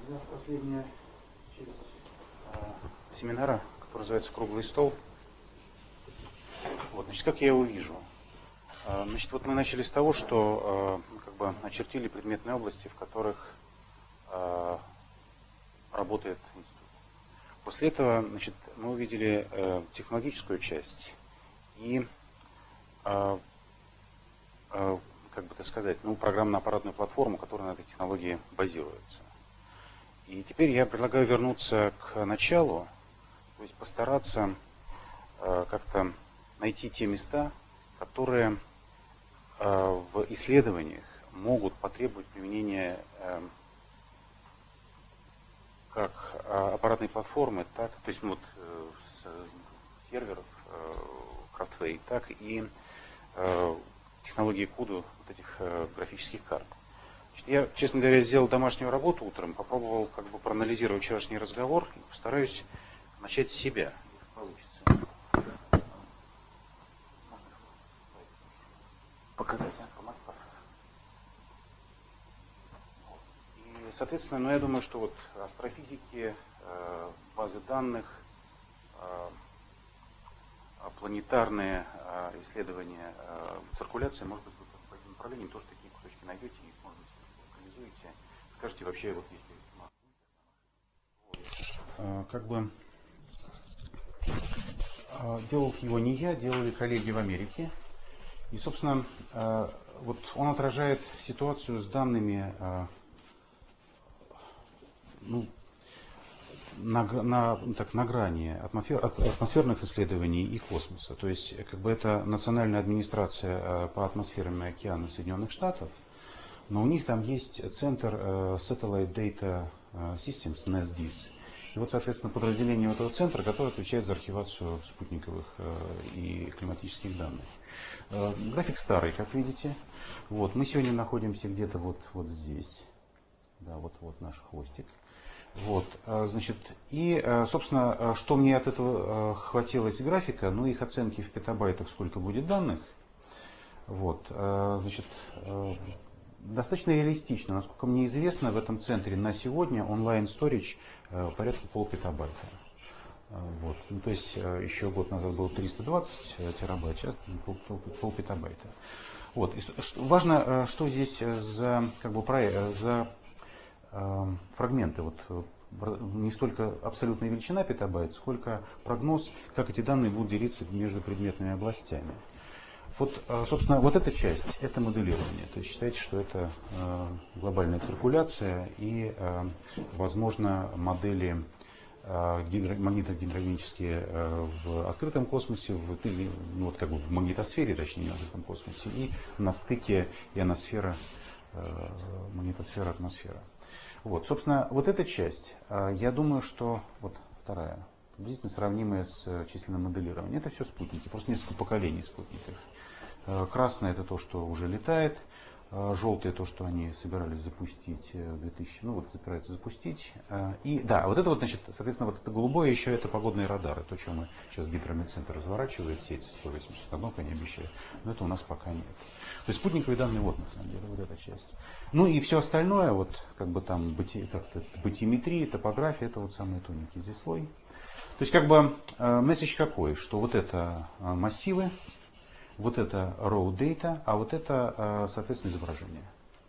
Последняя часть семинара, который называется «Круглый стол». Вот, значит, как я его вижу? Значит, вот мы начали с того, что как бы очертили предметные области, в которых работает институт. После этого, значит, мы увидели технологическую часть и, как бы так сказать, программно-аппаратную платформу, которая на этой технологии базируется. И теперь я предлагаю вернуться к началу, то есть постараться как-то найти те места, которые в исследованиях могут потребовать применения как аппаратной платформы, так, то есть серверов Craftway, так и технологии CUDA, вот этих графических карт. Значит, я, честно говоря, сделал домашнюю работу утром, попробовал как бы проанализировать вчерашний разговор и постараюсь начать с себя. Получится. Показать, И, соответственно, я думаю, что вот астрофизики, базы данных, планетарные исследования циркуляции, может быть, вы по этим направлениям тоже такие кусочки найдете и, может быть, локализуете. Скажите вообще, вот если как бы делал его не я, делали коллеги в Америке. И, собственно, вот он отражает ситуацию с данными на грани атмосферных исследований и космоса. То есть, как бы это Национальная администрация по атмосферам и океанам Соединенных Штатов, но у них там есть центр Satellite Data Systems, NASDIS. И вот, соответственно, подразделение этого центра, которое отвечает за архивацию спутниковых и климатических данных. График старый, как видите. Вот, мы сегодня находимся где-то вот здесь. Да, вот наш хвостик. Вот, значит, и, собственно, что мне от этого хватило из графика, их оценки в петабайтах, сколько будет данных. Вот, значит, достаточно реалистично. Насколько мне известно, в этом центре на сегодня онлайн-сторидж порядка полпетабайта. Вот. То есть еще год назад было 320 терабайт, сейчас полпетабайта. Вот. И важно, что здесь за, за фрагменты. Вот, не столько абсолютная величина петабайт, сколько прогноз, как эти данные будут делиться между предметными областями. Вот, собственно, вот эта часть, это моделирование. То есть считайте, что это глобальная циркуляция и, возможно, модели магнитогидравлические в открытом космосе, в магнитосфере, точнее, в открытом космосе, и на стыке ионосфера, магнитосфера, атмосфера. Вот, собственно, вот эта часть, я думаю, что вот вторая, приблизительно сравнимая с численным моделированием. Это все спутники, просто несколько поколений спутников. Красное — это то, что уже летает. Желтое — то, что они собирались запустить в 2000, собираются запустить. И да, вот это вот, значит, соответственно, вот это голубое еще это погодные радары. То, что мы сейчас Гидрометцентр разворачивает, сеть 180 одно, они обещают. Но это у нас пока нет. То есть спутниковые данные, вот на самом деле, вот эта часть. И все остальное, вот как бы там батиметрия, топография, это вот самые тоненькие здесь слой. То есть как бы месседж какой, что вот это массивы, вот это raw data, а вот это, соответственно, изображение.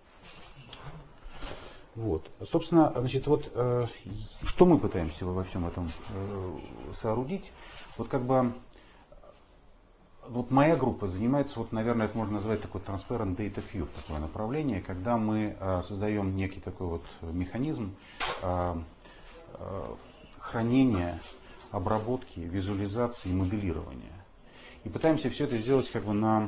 Вот. Собственно, значит, вот что мы пытаемся во всем этом соорудить. Вот как бы вот моя группа занимается, вот, наверное, это можно назвать такой Transparent Data Cube, такое направление, когда мы создаем некий такой вот механизм хранения, обработки, визуализации, моделирования. И пытаемся все это сделать как бы на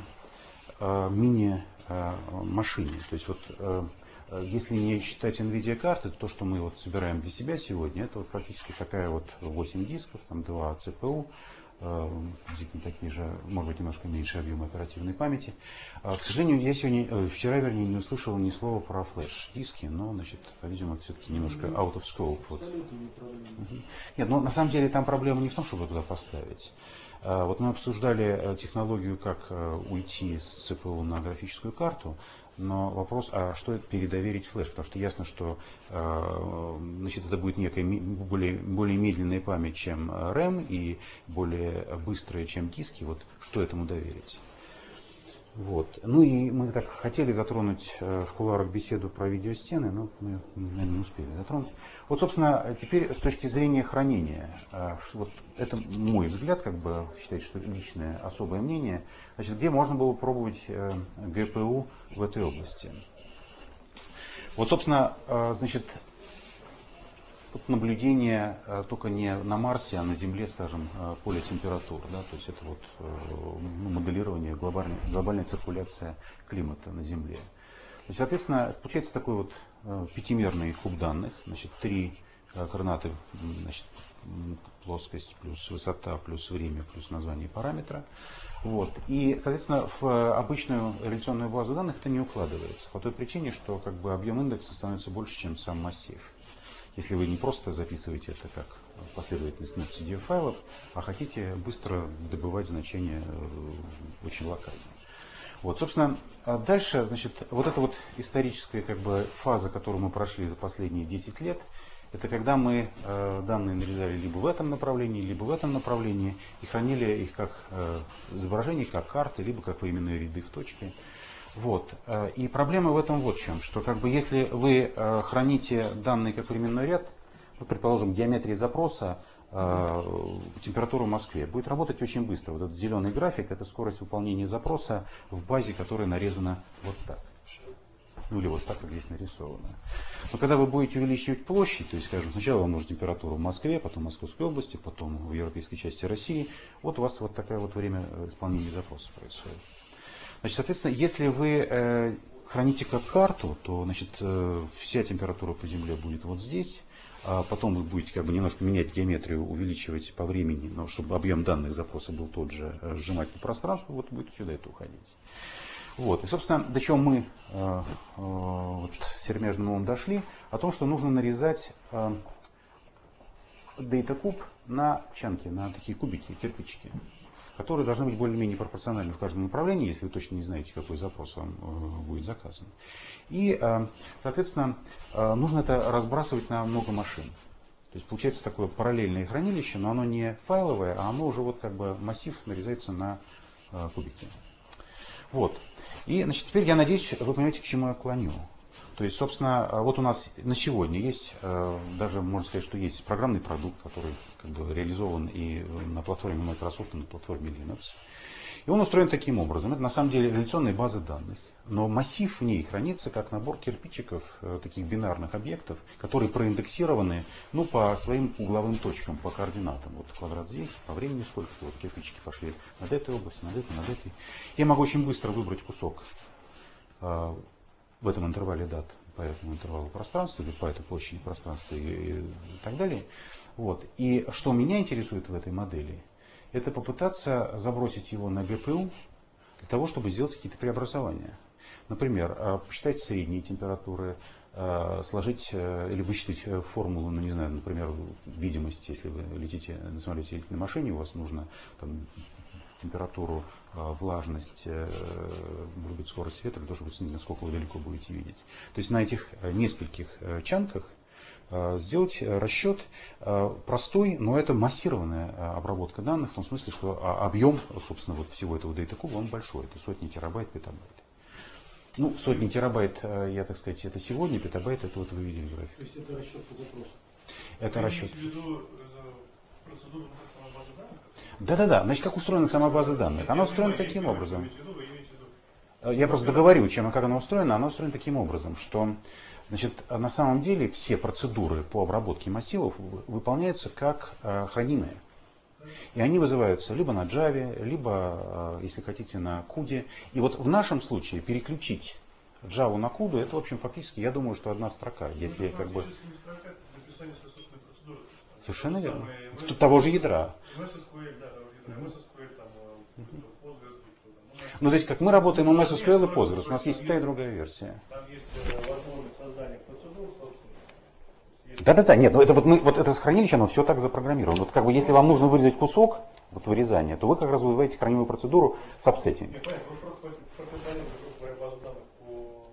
мини-машине. То есть вот если не считать NVIDIA карты, то, что мы вот собираем для себя сегодня, это вот фактически такая вот 8 дисков, там 2 CPU, такие же, может быть, немножко меньше объема оперативной памяти. К сожалению, я вчера, не услышал ни слова про флеш-диски, но, значит, по-видимому, это все-таки немножко out of scope. Вот. Нет, на самом деле там проблема не в том, чтобы туда поставить. Вот мы обсуждали технологию, как уйти с ЦПУ на графическую карту. Но вопрос, а что передоверить флеш? Потому что ясно, что значит, это будет некая более медленная память, чем RAM, и более быстрая, чем диски. Вот что этому доверить? Вот. Ну и мы так хотели затронуть в кулуарах беседу про видеостены, но мы, наверное, не успели затронуть. Вот, собственно, теперь с точки зрения хранения, вот это мой взгляд, как бы считать, что личное особое мнение, значит, где можно было пробовать ГПУ в этой области. Вот, собственно, значит, тут наблюдение только не на Марсе, а на Земле, скажем, поля температур. Да? То есть это вот моделирование, глобальная циркуляция климата на Земле. Значит, соответственно, получается такой вот пятимерный куб данных. Значит, 3 координаты, значит, плоскость плюс высота плюс время плюс название параметра. Вот. И, соответственно, в обычную реляционную базу данных это не укладывается. По той причине, что как бы, объем индекса становится больше, чем сам массив. Если вы не просто записываете это как последовательность NetCDF файлов, а хотите быстро добывать значения очень локально. Вот, собственно, дальше, значит, вот эта вот историческая как бы, фаза, которую мы прошли за последние 10 лет, это когда мы данные нарезали либо в этом направлении, либо в этом направлении, и хранили их как изображения, как карты, либо как временные ряды в точке. Вот. И проблема в этом вот в чем, что как бы, если вы храните данные как временной ряд, ну, предположим, геометрия запроса, температура в Москве, будет работать очень быстро. Вот этот зеленый график — это скорость выполнения запроса в базе, которая нарезана вот так. Ну или вот так, как здесь нарисовано. Но когда вы будете увеличивать площадь, то есть, скажем, сначала вам нужна температура в Москве, потом в Московской области, потом в европейской части России, вот у вас вот такое вот время исполнения запроса происходит. Значит, соответственно, если вы храните как карту, то значит, вся температура по Земле будет вот здесь, а потом вы будете как бы немножко менять геометрию, увеличивать по времени, но чтобы объем данных запроса был тот же, сжимать по пространству, вот будет сюда это уходить. Вот. И, собственно, до чего мы вот, сермяжным умом дошли, о том, что нужно нарезать дейта-куб на чанки, на такие кубики, кирпичики, которые должны быть более-менее пропорциональны в каждом направлении, если вы точно не знаете, какой запрос вам будет заказан. И, соответственно, нужно это разбрасывать на много машин. То есть получается такое параллельное хранилище, но оно не файловое, а оно уже вот как бы массив нарезается на кубики. Вот. И, значит, теперь я надеюсь, вы понимаете, к чему я клоню. То есть, собственно, вот у нас на сегодня есть, даже можно сказать, что есть программный продукт, который как бы реализован и на платформе Microsoft, и на платформе Linux. И он устроен таким образом. Это на самом деле реляционная база данных. Но массив в ней хранится как набор кирпичиков, таких бинарных объектов, которые проиндексированы ну, по своим угловым точкам, по координатам. Вот квадрат здесь, по времени сколько-то, вот кирпичики пошли над этой областью, над этой. Я могу очень быстро выбрать кусок в этом интервале дат, по этому интервалу пространства, или по этой площади пространства и так далее. Вот. И что меня интересует в этой модели, это попытаться забросить его на ГПУ для того, чтобы сделать какие-то преобразования. Например, посчитать средние температуры, сложить или высчитать формулу, ну не знаю, например, видимости, если вы летите на самолете или на машине, у вас нужно там, температуру, влажность, может быть, скорость ветра, для того, чтобы снизить, насколько вы далеко будете видеть. То есть на этих нескольких чанках сделать расчет простой, но это массированная обработка данных, в том смысле, что объем, собственно, вот всего этого дейта-куба, он большой, это сотни терабайт, петабайт. Ну, сотни терабайт, я так сказать, это сегодня, петабайт, это вот вы видели график. То есть это расчет по запросу? Это расчет. Вы имеете в виду процедуру самой базы данных? Да-да-да, значит, как устроена сама база данных? Она устроена таким образом. Я просто договорю, как она устроена. Она устроена таким образом, что значит, на самом деле все процедуры по обработке массивов выполняются как хранимые. И они вызываются либо на Java, либо, если хотите, на CUDA. И вот в нашем случае переключить Java на CUDA, это, в общем, фактически, я думаю, что одна строка. Если как бы... Совершенно верно. Тут того же ядра. Ну, то есть, как мы работаем MS SQL и Postgres, у нас есть та и другая версия. Там есть возможность создания процедур, Да-да-да, нет, ну это вот мы, вот это хранилище, оно все так запрограммировано. Вот как бы если вам нужно вырезать кусок, вот вырезание, то вы как раз вызываете хранимую процедуру с апсетинг. Нет, понятно, вы просто прописали базу данных по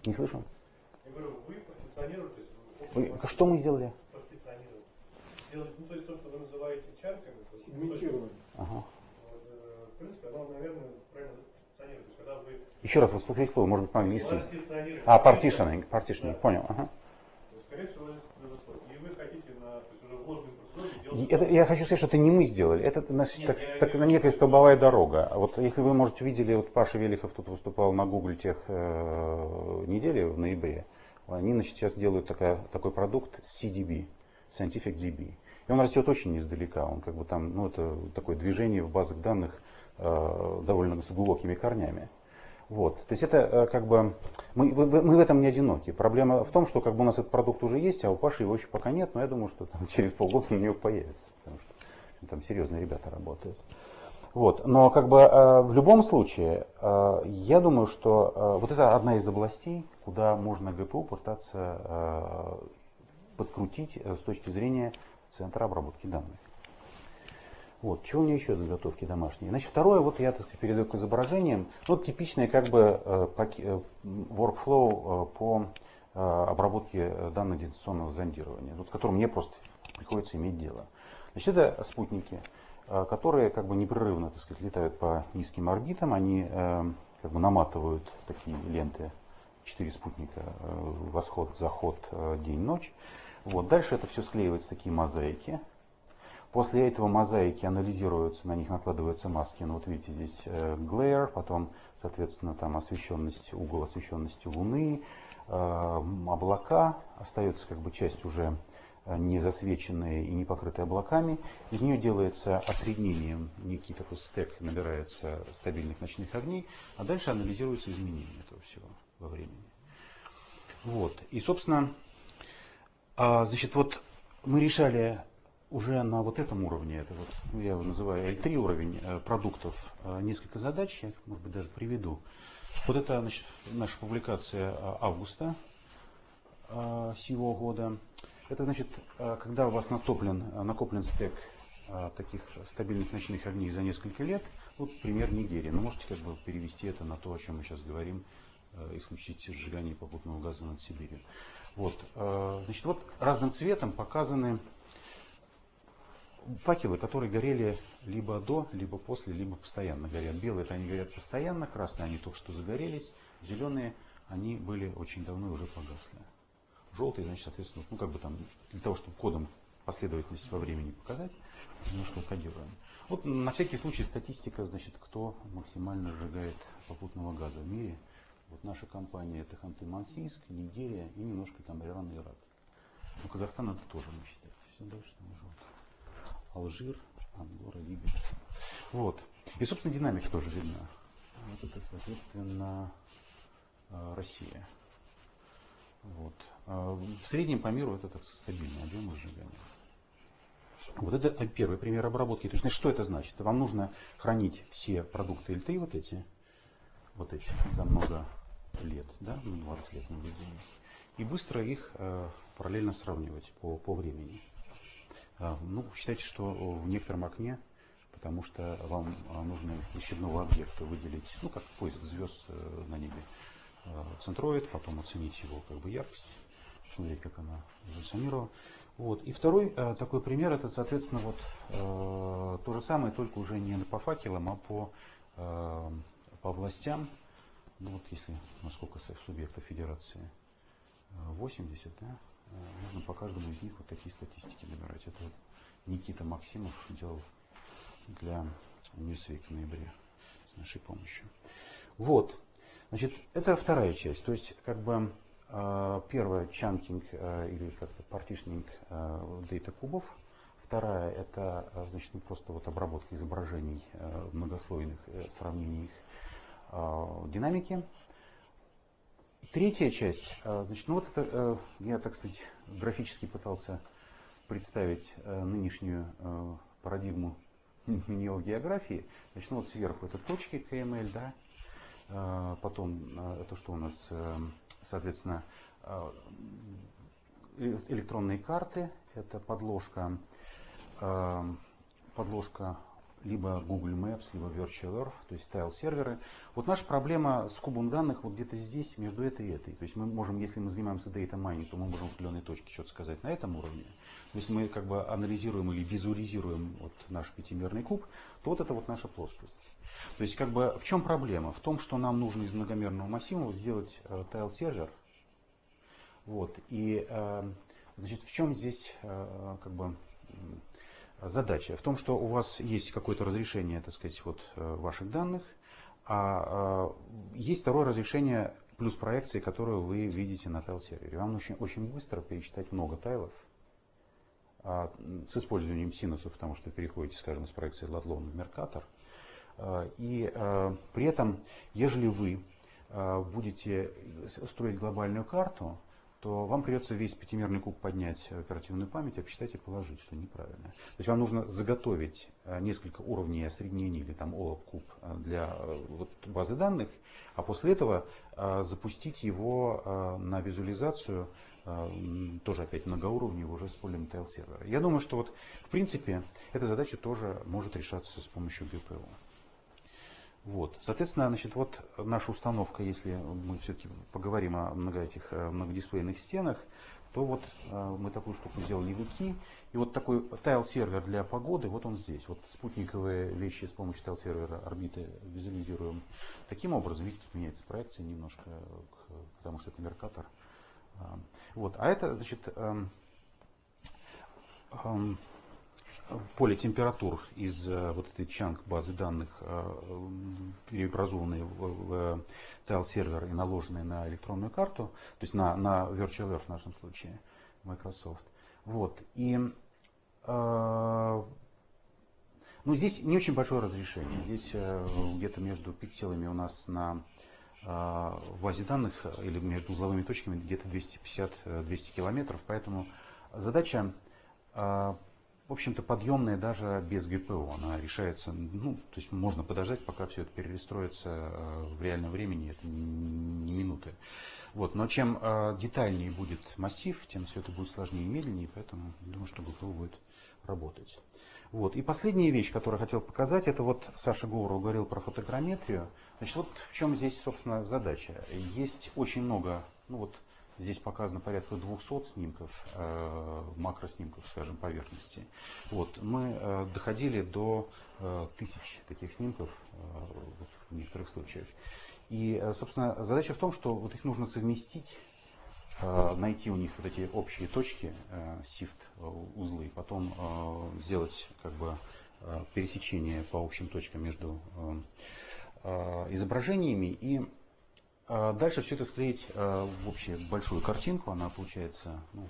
Не слышу. Я говорю, вы партиционируете, Что мы сделали? партиционировать. Сделать, ну, то есть то, что вы называете чанками, Сегментирование. Ага. вот, в принципе, оно, наверное, правильно партиционирует. То есть, когда вы Еще раз воспроизвести слово, может быть, по-английски. партиционируете. Partitioning, Да. понял. Ага. То есть, скорее всего, это произошло. И вы хотите то есть уже вложенной процедуре делать... Я хочу сказать, что это не мы сделали, это Нет, некая столбовая дорога. Вот если вы, может, видели, вот Паша Велихов тут выступал на Google тех недели в ноябре, они, значит, сейчас делают такой продукт CDB, Scientific DB. И он растет очень издалека, он как бы там, ну, это такое движение в базах данных довольно с глубокими корнями. Вот. То есть это как бы, мы в этом не одиноки. Проблема в том, что как бы у нас этот продукт уже есть, а у Паши его еще пока нет, но я думаю, что там, через полгода у него появится, потому что там серьезные ребята работают. Вот. Но как бы в любом случае, я думаю, что вот это одна из областей, куда можно ГПУ пытаться подкрутить с точки зрения центра обработки данных. Вот, чего у меня еще заготовки домашние? Значит, второе, вот я, так сказать, перейду к изображениям. Вот типичное как бы workflow по обработке данных дистанционного зондирования, вот, с которым мне просто приходится иметь дело. Значит, это спутники, которые как бы непрерывно, так сказать, летают по низким орбитам, они как бы наматывают такие ленты, 4 спутника, восход, заход, день, ночь. Вот, дальше это все склеивается в такие мозаики. После этого мозаики анализируются, на них накладываются маски. Ну, вот видите, здесь glare, потом, соответственно, там освещенность, угол освещенности Луны, облака. Остается как бы часть уже не засвеченная и не покрытая облаками. Из нее делается осреднением некий такой стек, набирается стабильных ночных огней, а дальше анализируются изменения этого всего во времени. Вот. И, собственно, значит, вот мы решали уже на вот этом уровне, это вот, ну, я его называю L3 уровень продуктов, несколько задач, я их, может быть, даже приведу. Вот это, значит, наша публикация августа сего года. Это значит, когда у вас накоплен стек таких стабильных ночных огней за несколько лет, вот пример Нигерии. Но можете как бы перевести это на то, о чем мы сейчас говорим, исключить сжигание попутного газа над Сибирью. Вот, значит, вот разным цветом показаны факелы, которые горели либо до, либо после, либо постоянно горят. Белые, это они горят постоянно, красные они только что загорелись, зеленые они были очень давно и уже погасли. Желтые, значит, соответственно, ну как бы там, для того, чтобы кодом последовательность во времени показать, немножко кодируем. Вот на всякий случай статистика, значит, кто максимально сжигает попутного газа в мире. Вот наша компания это Ханты-Мансийск, Нигерия и немножко там Иран и Ирак. Ну, Казахстан это тоже мы считаем. Все дальше там желтый. Алжир, Ангора, Либия. Вот. И, собственно, динамика тоже видна. Вот это, соответственно, Россия. Вот. В среднем по миру это так стабильный объем сжигания. Вот это первый пример обработки. То есть, что это значит? Вам нужно хранить все продукты L3, вот эти за много лет, да, 20 лет наблюдений, и быстро их параллельно сравнивать по времени. Ну, считайте, что в некотором окне, потому что вам нужно из щадного объекта выделить, ну, как поиск звезд на небе, центроид, потом оценить его как бы яркость, смотреть, как она эволюционировала. Вот. И второй такой пример, это, соответственно, вот то же самое, только уже не по факелам, а по областям. Ну, вот если, насколько субъектов федерации 80, да, можно по каждому из них вот такие статистики набирать. Это вот Никита Максимов делал для Newsweek в ноябре с нашей помощью. Вот. Значит, это вторая часть. То есть, как бы, первая чанкинг или как-то партишнинг дейта кубов. Вторая это, значит, ну, просто вот обработка изображений многослойных, сравнение их динамики. Третья часть, значит, ну вот это, я, так сказать, графически пытался представить нынешнюю парадигму неогеографии. Значит, ну вот сверху это точки КМЛ, да, потом это что у нас, соответственно, электронные карты, это подложка либо Google Maps, либо Virtual Earth, то есть тайл-серверы. Вот наша проблема с кубом данных вот где-то здесь, между этой и этой. То есть мы можем, если мы занимаемся data mining, то мы можем в определенной точке что-то сказать на этом уровне. Если мы как бы анализируем или визуализируем вот наш пятимерный куб, то вот это вот наша плоскость. То есть как бы в чем проблема? В том, что нам нужно из многомерного массива сделать тайл-сервер. Вот. И значит, в чем здесь как бы задача? В том, что у вас есть какое-то разрешение, так сказать, вот, ваших данных, а есть второе разрешение плюс проекции, которую вы видите на тайл-сервере. Вам нужно очень быстро перечитать много тайлов с использованием синусов, потому что переходите, скажем, с проекции Ладлон в Меркатор. И при этом, ежели вы будете строить глобальную карту, то вам придется весь пятимерный куб поднять в оперативную память, обсчитать и положить, что неправильно. То есть вам нужно заготовить несколько уровней осреднения или там OLAP куб для вот базы данных, а после этого запустить его на визуализацию, тоже опять многоуровневый, уже с полем тайл-сервера. Я думаю, что вот в принципе эта задача тоже может решаться с помощью GPU. Вот. Соответственно, значит, вот наша установка, если мы все-таки поговорим о этих многодисплейных стенах, то вот мы такую штуку сделали в Wiki. И вот такой тайл-сервер для погоды, вот он здесь. Вот спутниковые вещи с помощью тайл-сервера орбиты визуализируем таким образом. Видите, тут меняется проекция немножко, потому что это Меркатор. Вот. А это, значит, поле температур из вот этой чанк базы данных, преобразованные в тайл-сервер и наложенные на электронную карту, то есть на Virtual Earth в нашем случае, Microsoft. Вот. И ну, здесь не очень большое разрешение. Здесь где-то между пикселами у нас в базе данных или между узловыми точками где-то 250-200 километров. Поэтому задача, в общем-то, подъемная даже без GPU. Она решается, ну, то есть можно подождать, пока все это перестроится в реальном времени, это не минуты. Вот. Но чем детальнее будет массив, тем все это будет сложнее и медленнее, поэтому думаю, что GPU будет работать. Вот. И последняя вещь, которую я хотел показать, это вот Саша Говоров говорил про фотограмметрию. Значит, вот в чем здесь, собственно, задача. Есть очень много, ну вот, здесь показано порядка 200 снимков, макроснимков, скажем, поверхности. Вот. Мы доходили до 1000 таких снимков в некоторых случаях. И, собственно, задача в том, что вот их нужно совместить, найти у них вот эти общие точки, SIFT-узлы, потом сделать как бы пересечение по общим точкам между изображениями и дальше все это склеить в общую большую картинку. Она получается, ну,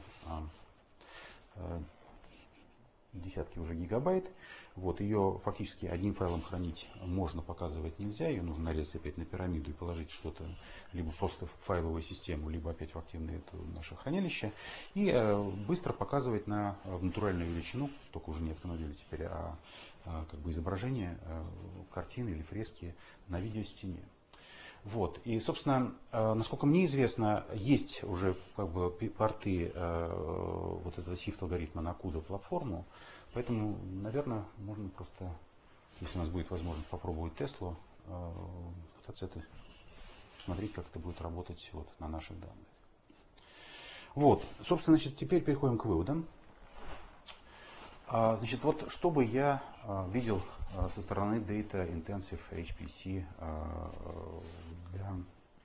десятки уже гигабайт. Вот, ее фактически одним файлом хранить можно, показывать нельзя. Ее нужно нарезать опять на пирамиду и положить что-то либо просто в файловую систему, либо опять в активное это наше хранилище. И быстро показывать в натуральную величину, только уже не автомобили теперь, а как бы изображение картины или фрески на видеостене. Вот. И, собственно, насколько мне известно, есть уже как бы порты вот этого SIFT-алгоритма на CUDA-платформу. Поэтому, наверное, можно просто, если у нас будет возможность попробовать Теслу, пытаться это посмотреть, как это будет работать вот на наших данных. Вот. Собственно, значит, теперь переходим к выводам. Значит, вот что бы я видел со стороны Data Intensive HPC для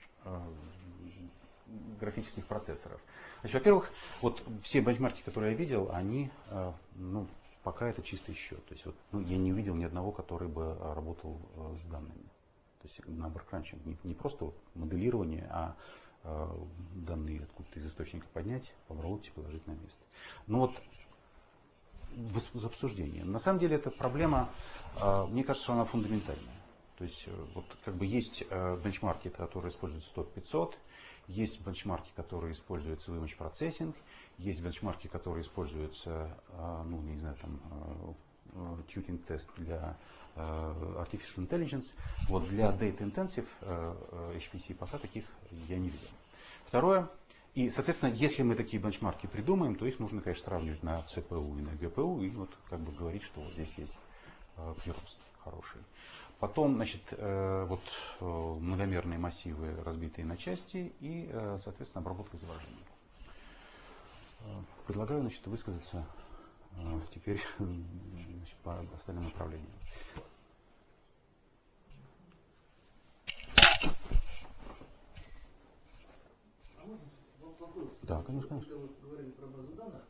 графических процессоров. Значит, во-первых, вот все бенчмарки, которые я видел, они, ну, пока это чистый счет. То есть, вот, ну, я не увидел ни одного, который бы работал с данными. То есть на баркранче не просто вот моделирование, а данные откуда-то из источника поднять, обработать и положить на место. Ну вот в обсуждении. На самом деле эта проблема, мне кажется, что она фундаментальная. То есть вот как бы есть бенчмарки, которые используют 100-500, есть бенчмарки, которые используются в image processing, есть бенчмарки, которые используются, ну, не знаю, там, tuning тест для artificial intelligence. Вот для data intensive HPC пока таких я не видел. Второе. И, соответственно, если мы такие бенчмарки придумаем, то их нужно, конечно, сравнивать на CPU и на GPU, и вот как бы говорить, что вот здесь есть прирост хороший. Потом, значит, вот многомерные массивы, разбитые на части, и, соответственно, обработка изображений. Предлагаю, значит, высказаться теперь, значит, по остальным направлениям. А можно вопрос? Да, конечно, конечно. Когда вы говорили про базу данных,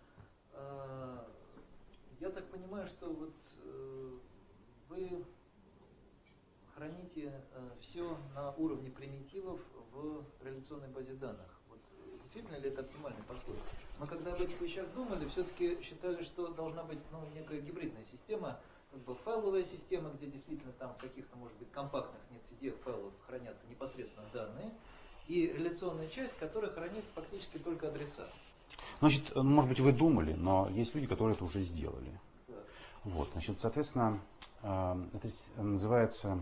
я так понимаю, что вот вы храните все на уровне примитивов в реляционной базе данных. Вот, действительно ли это оптимальный подход? Мы когда об этих вещах думали, все-таки считали, что должна быть некая гибридная система, как бы файловая система, где действительно там в каких-то, может быть, компактных NetCDF файлах хранятся непосредственно данные, и реляционная часть, которая хранит фактически только адреса. Значит, может быть, вы думали, но есть люди, которые это уже сделали. Да. Вот, значит, соответственно, это называется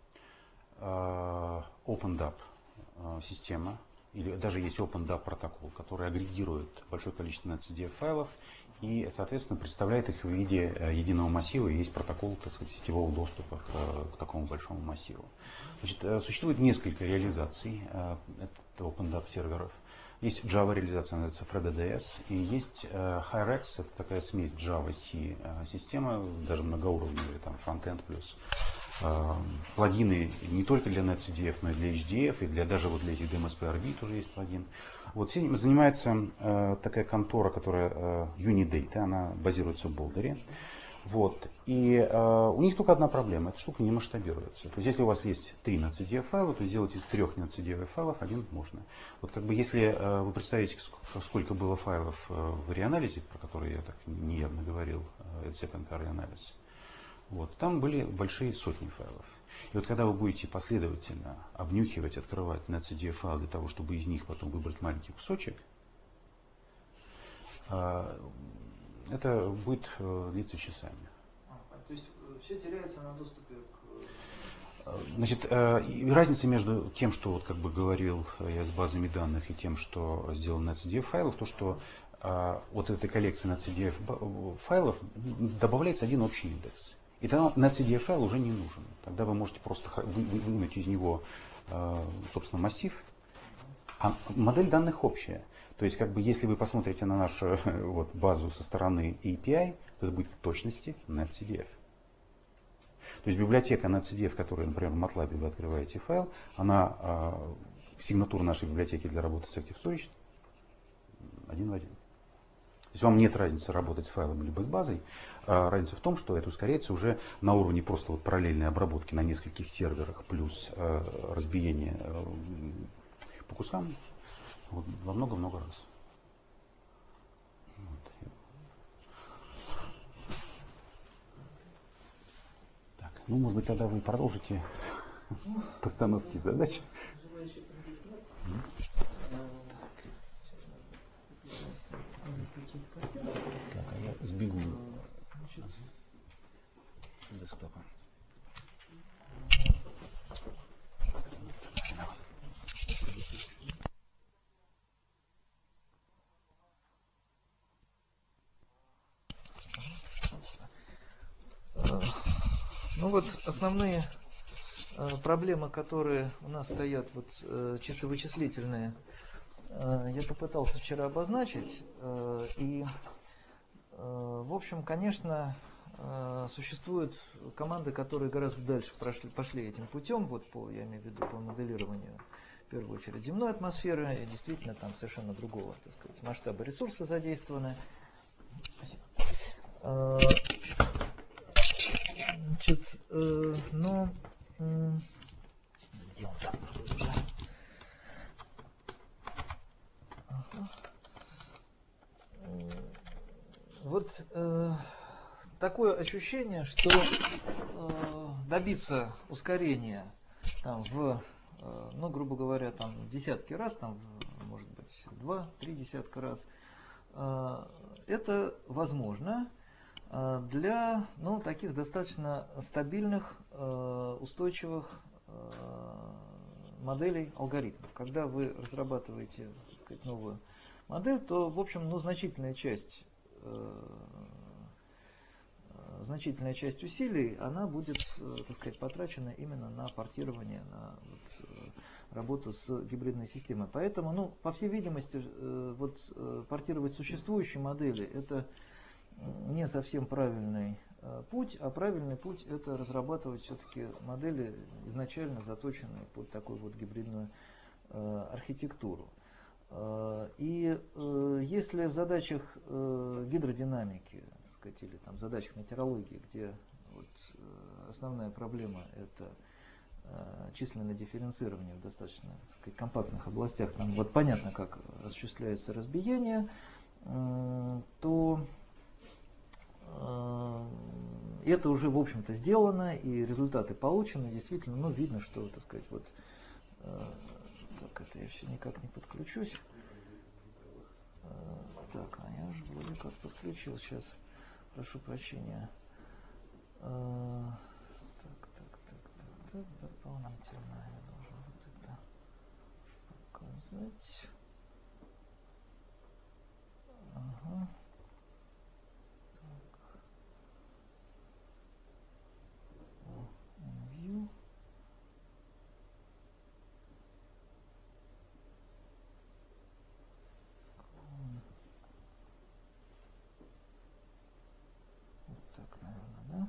OpenDAP система, или даже есть OpenDAP протокол, который агрегирует большое количество NetCDF файлов и, соответственно, представляет их в виде единого массива. И есть протокол, так сказать, сетевого доступа к такому большому массиву. Значит, существует несколько реализаций OpenDAP серверов. Есть Java реализация, называется FredoDS, и есть HiREX, это такая смесь Java C система, даже многоуровневая, там фронтенд плюс плагины не только для NetCDF, но и для HDF, и даже вот для этих DMSPRV тоже есть плагин. Вот этим занимается такая контора, которая Unidata, она базируется в Болдере. Вот. И у них только одна проблема, эта штука не масштабируется. То есть если у вас есть 3 NetCDF файла, то сделать из 3 NetCDF файлов один можно. Вот как бы если вы представите, сколько было файлов в реанализе, про который я так неявно говорил, Second реанализ, вот, там были большие сотни файлов. И вот когда вы будете последовательно обнюхивать, открывать NetCDF файл для того, чтобы из них потом выбрать маленький кусочек, это будет длиться часами. То есть все теряется на доступе к... Значит, разница между тем, что вот как бы говорил я с базами данных, и тем, что сделал NetCDF файлов, то, что вот этой коллекции NetCDF файлов добавляется один общий индекс. И тогда NetCDF файл уже не нужен. Тогда вы можете просто вынуть из него, собственно, массив, а модель данных общая. То есть, как бы, если вы посмотрите на нашу вот, базу со стороны API, то это будет в точности NetCDF. То есть библиотека NetCDF, которая, например, в MATLAB вы открываете файл, она сигнатура нашей библиотеки для работы с Active Storage один в один. То есть вам нет разницы работать с файлом либо с базой. Разница в том, что это ускоряется уже на уровне просто вот параллельной обработки на нескольких серверах плюс разбиение по кускам вот, во много-много раз. Вот. Так, ну, может быть, тогда вы продолжите постановки задач. Так, а я сбегу с десктопа. Ну вот основные проблемы, которые у нас стоят, вот чисто вычислительные, я попытался вчера обозначить. И, в общем, конечно, существуют команды, которые гораздо дальше пошли этим путем, вот я имею в виду по моделированию, в первую очередь, земной атмосферы, и действительно там совершенно другого, так сказать, масштаба ресурса задействованы. Значит, но где он там забыл уже? Ага. Вот такое ощущение, что добиться ускорения там в, ну, грубо говоря, там десятки раз, там, может быть, 2-3 десятка раз, это возможно для, ну, таких достаточно стабильных, устойчивых моделей алгоритмов. Когда вы разрабатываете, так сказать, новую модель, то, в общем, ну, значительная часть значительная часть усилий, она будет, так сказать, потрачена именно на портирование, на работу с гибридной системой. Поэтому, ну, по всей видимости, портировать существующие модели — это не совсем правильный путь, а правильный путь — это разрабатывать все-таки модели, изначально заточенные под такую вот гибридную архитектуру. И если в задачах гидродинамики, так сказать, или там, в задачах метеорологии, где основная проблема — это численное дифференцирование в достаточно, так сказать, компактных областях, там вот понятно, как осуществляется разбиение, то это уже, в общем-то, сделано, и результаты получены. Действительно, ну, видно, что, так сказать, вот так, это я все никак не подключусь. Так, а я уже вроде как подключил. Сейчас, прошу прощения. Так, дополнительно я должен вот это показать. Ага. View. Вот так, наверное, да?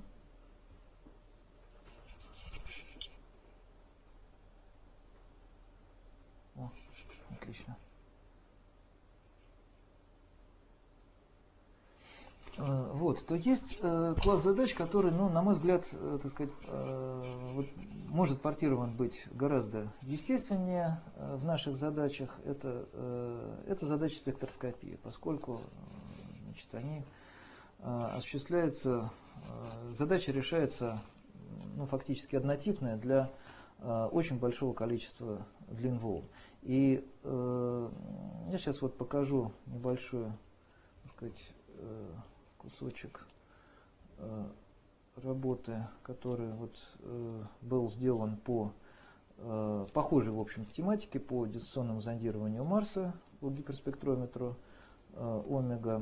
О, отлично. Вот, то есть класс задач, который, ну, на мой взгляд, так сказать, может портирован быть гораздо естественнее в наших задачах. Это задачи спектроскопии, поскольку, значит, они осуществляются, задача решается, ну, фактически однотипная для очень большого количества длин волн. И я сейчас вот покажу небольшую, так сказать, кусочек работы, который вот был сделан по похожей, в общем, тематике, по дистанционному зондированию Марса, по гиперспектрометру Омега.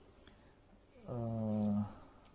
Вот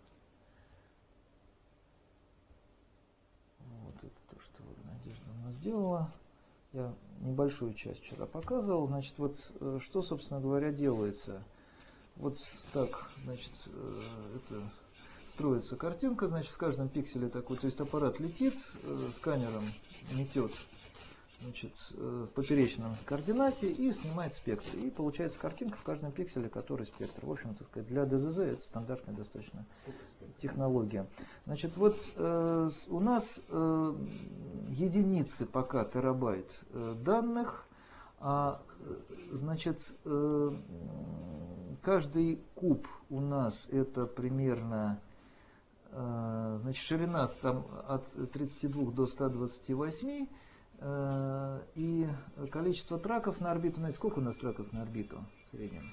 это то, что Надежда у нас сделала. Я небольшую часть вчера показывал. Значит, вот что, собственно говоря, делается. Вот так, значит, это строится картинка, значит, в каждом пикселе такой, то есть аппарат летит, сканером метет, значит, в поперечном координате и снимает спектр. И получается картинка в каждом пикселе, который спектр. В общем, так сказать, для ДЗЗ это стандартная достаточно технология. Значит, вот у нас единицы пока терабайт данных, значит, каждый куб у нас это примерно, значит, ширина там от 32 до 128, и количество траков на орбиту, знаете, сколько у нас траков на орбиту в среднем?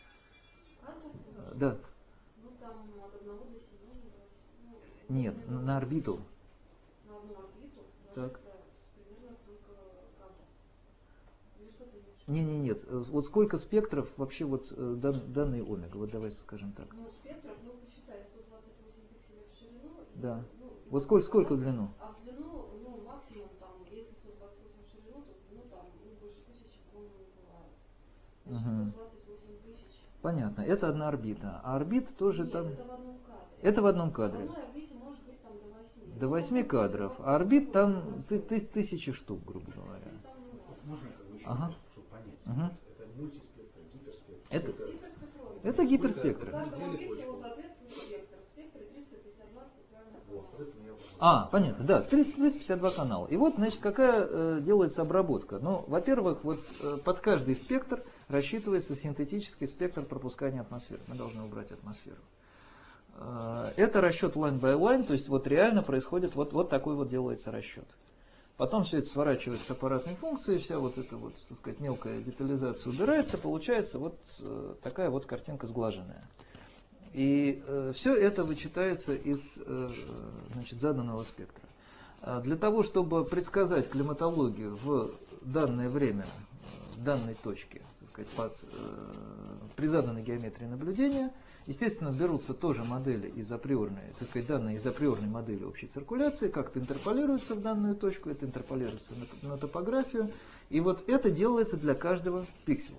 Да. Ну, там от 1 до 7. Нет, на орбиту. На одну орбиту Так. примерно столько кадров. Или что-то меньше? Нет. Вот сколько спектров вообще вот данный омега? Вот давай скажем так. Ну, спектров, ну, посчитай, 128 пикселей в ширину. Да. Ну, Вот сколько в длину? А в длину, ну, максимум там, если 128 в ширину, то в длину там, ну, больше 1000, по-моему, не бывает. Значит, 128 тысяч. Понятно. Это одна орбита. А орбит тоже Нет, там... это в одном кадре. Это в одном В кадре. одной орбите может быть там до 8. До 8 кадров. А орбит там тысячи штук, грубо говоря. Там много. Можно как бы еще, Ага. чтобы понять. Ага. Это мультиспектр, гиперспектр. Это- Гиперспектрометр. Это гиперспектр. Каждому пикселу соответствует спектр. В спектре 352 спектральных Вот, канала. это я Понятно, да, 352 канала. И вот, значит, какая делается обработка. Ну, во-первых, вот под каждый спектр рассчитывается синтетический спектр пропускания атмосферы. Мы должны убрать атмосферу. Это расчет line by line, то есть вот реально происходит, вот такой вот делается расчет. Потом все это сворачивается с аппаратной функцией, вся вот эта вот, так сказать, мелкая детализация убирается, получается вот такая вот картинка сглаженная. И все это вычитается из, значит, заданного спектра. Для того, чтобы предсказать климатологию в данное время, в данной точке, так сказать, при заданной геометрии наблюдения, естественно, берутся тоже модели из априорной, так сказать, данные из априорной модели общей циркуляции, как-то интерполируются в данную точку, это интерполируется на топографию, и вот это делается для каждого пикселя.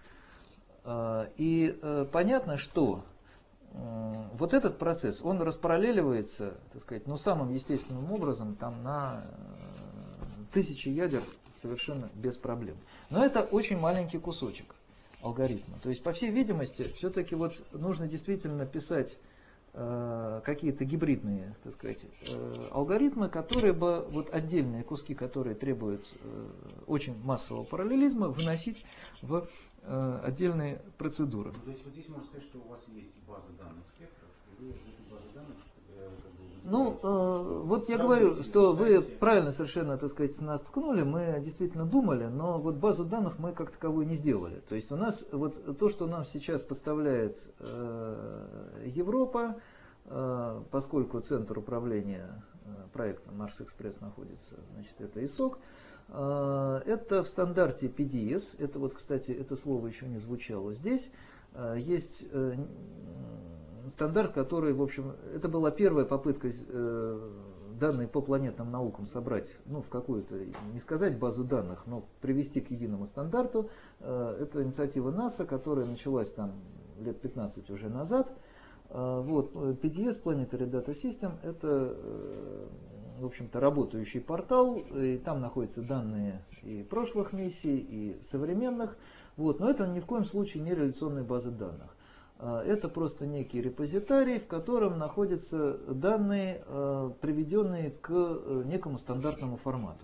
И понятно, что вот этот процесс, он распараллеливается, так сказать, ну, самым естественным образом, там, на тысячи ядер совершенно без проблем. Но это очень маленький кусочек алгоритма. То есть, по всей видимости, все-таки вот нужно действительно писать какие-то гибридные, так сказать, алгоритмы, которые бы вот отдельные куски, которые требуют очень массового параллелизма, выносить в отдельные процедуры. То есть вот здесь можно сказать, что у вас есть база данных спектров, и вы эту базу данных вот я говорю, что вы правильно совершенно, так сказать, нас ткнули, мы действительно думали, но вот базу данных мы как таковую не сделали. То есть у нас вот то, что нам сейчас подставляет Европа, поскольку центр управления проектом Mars Express находится, значит, это ISOC, это в стандарте PDS, это вот, кстати, это слово еще не звучало здесь, есть стандарт, который, в общем, это была первая попытка данные по планетным наукам собрать, ну, в какую-то, не сказать базу данных, но привести к единому стандарту. Это инициатива НАСА, которая началась там лет 15 уже назад. Вот, PDS, Planetary Data System, это, в общем-то, работающий портал, и там находятся данные и прошлых миссий, и современных. Вот, но это ни в коем случае не реляционные базы данных. Это просто некий репозитарий, в котором находятся данные, приведенные к некому стандартному формату.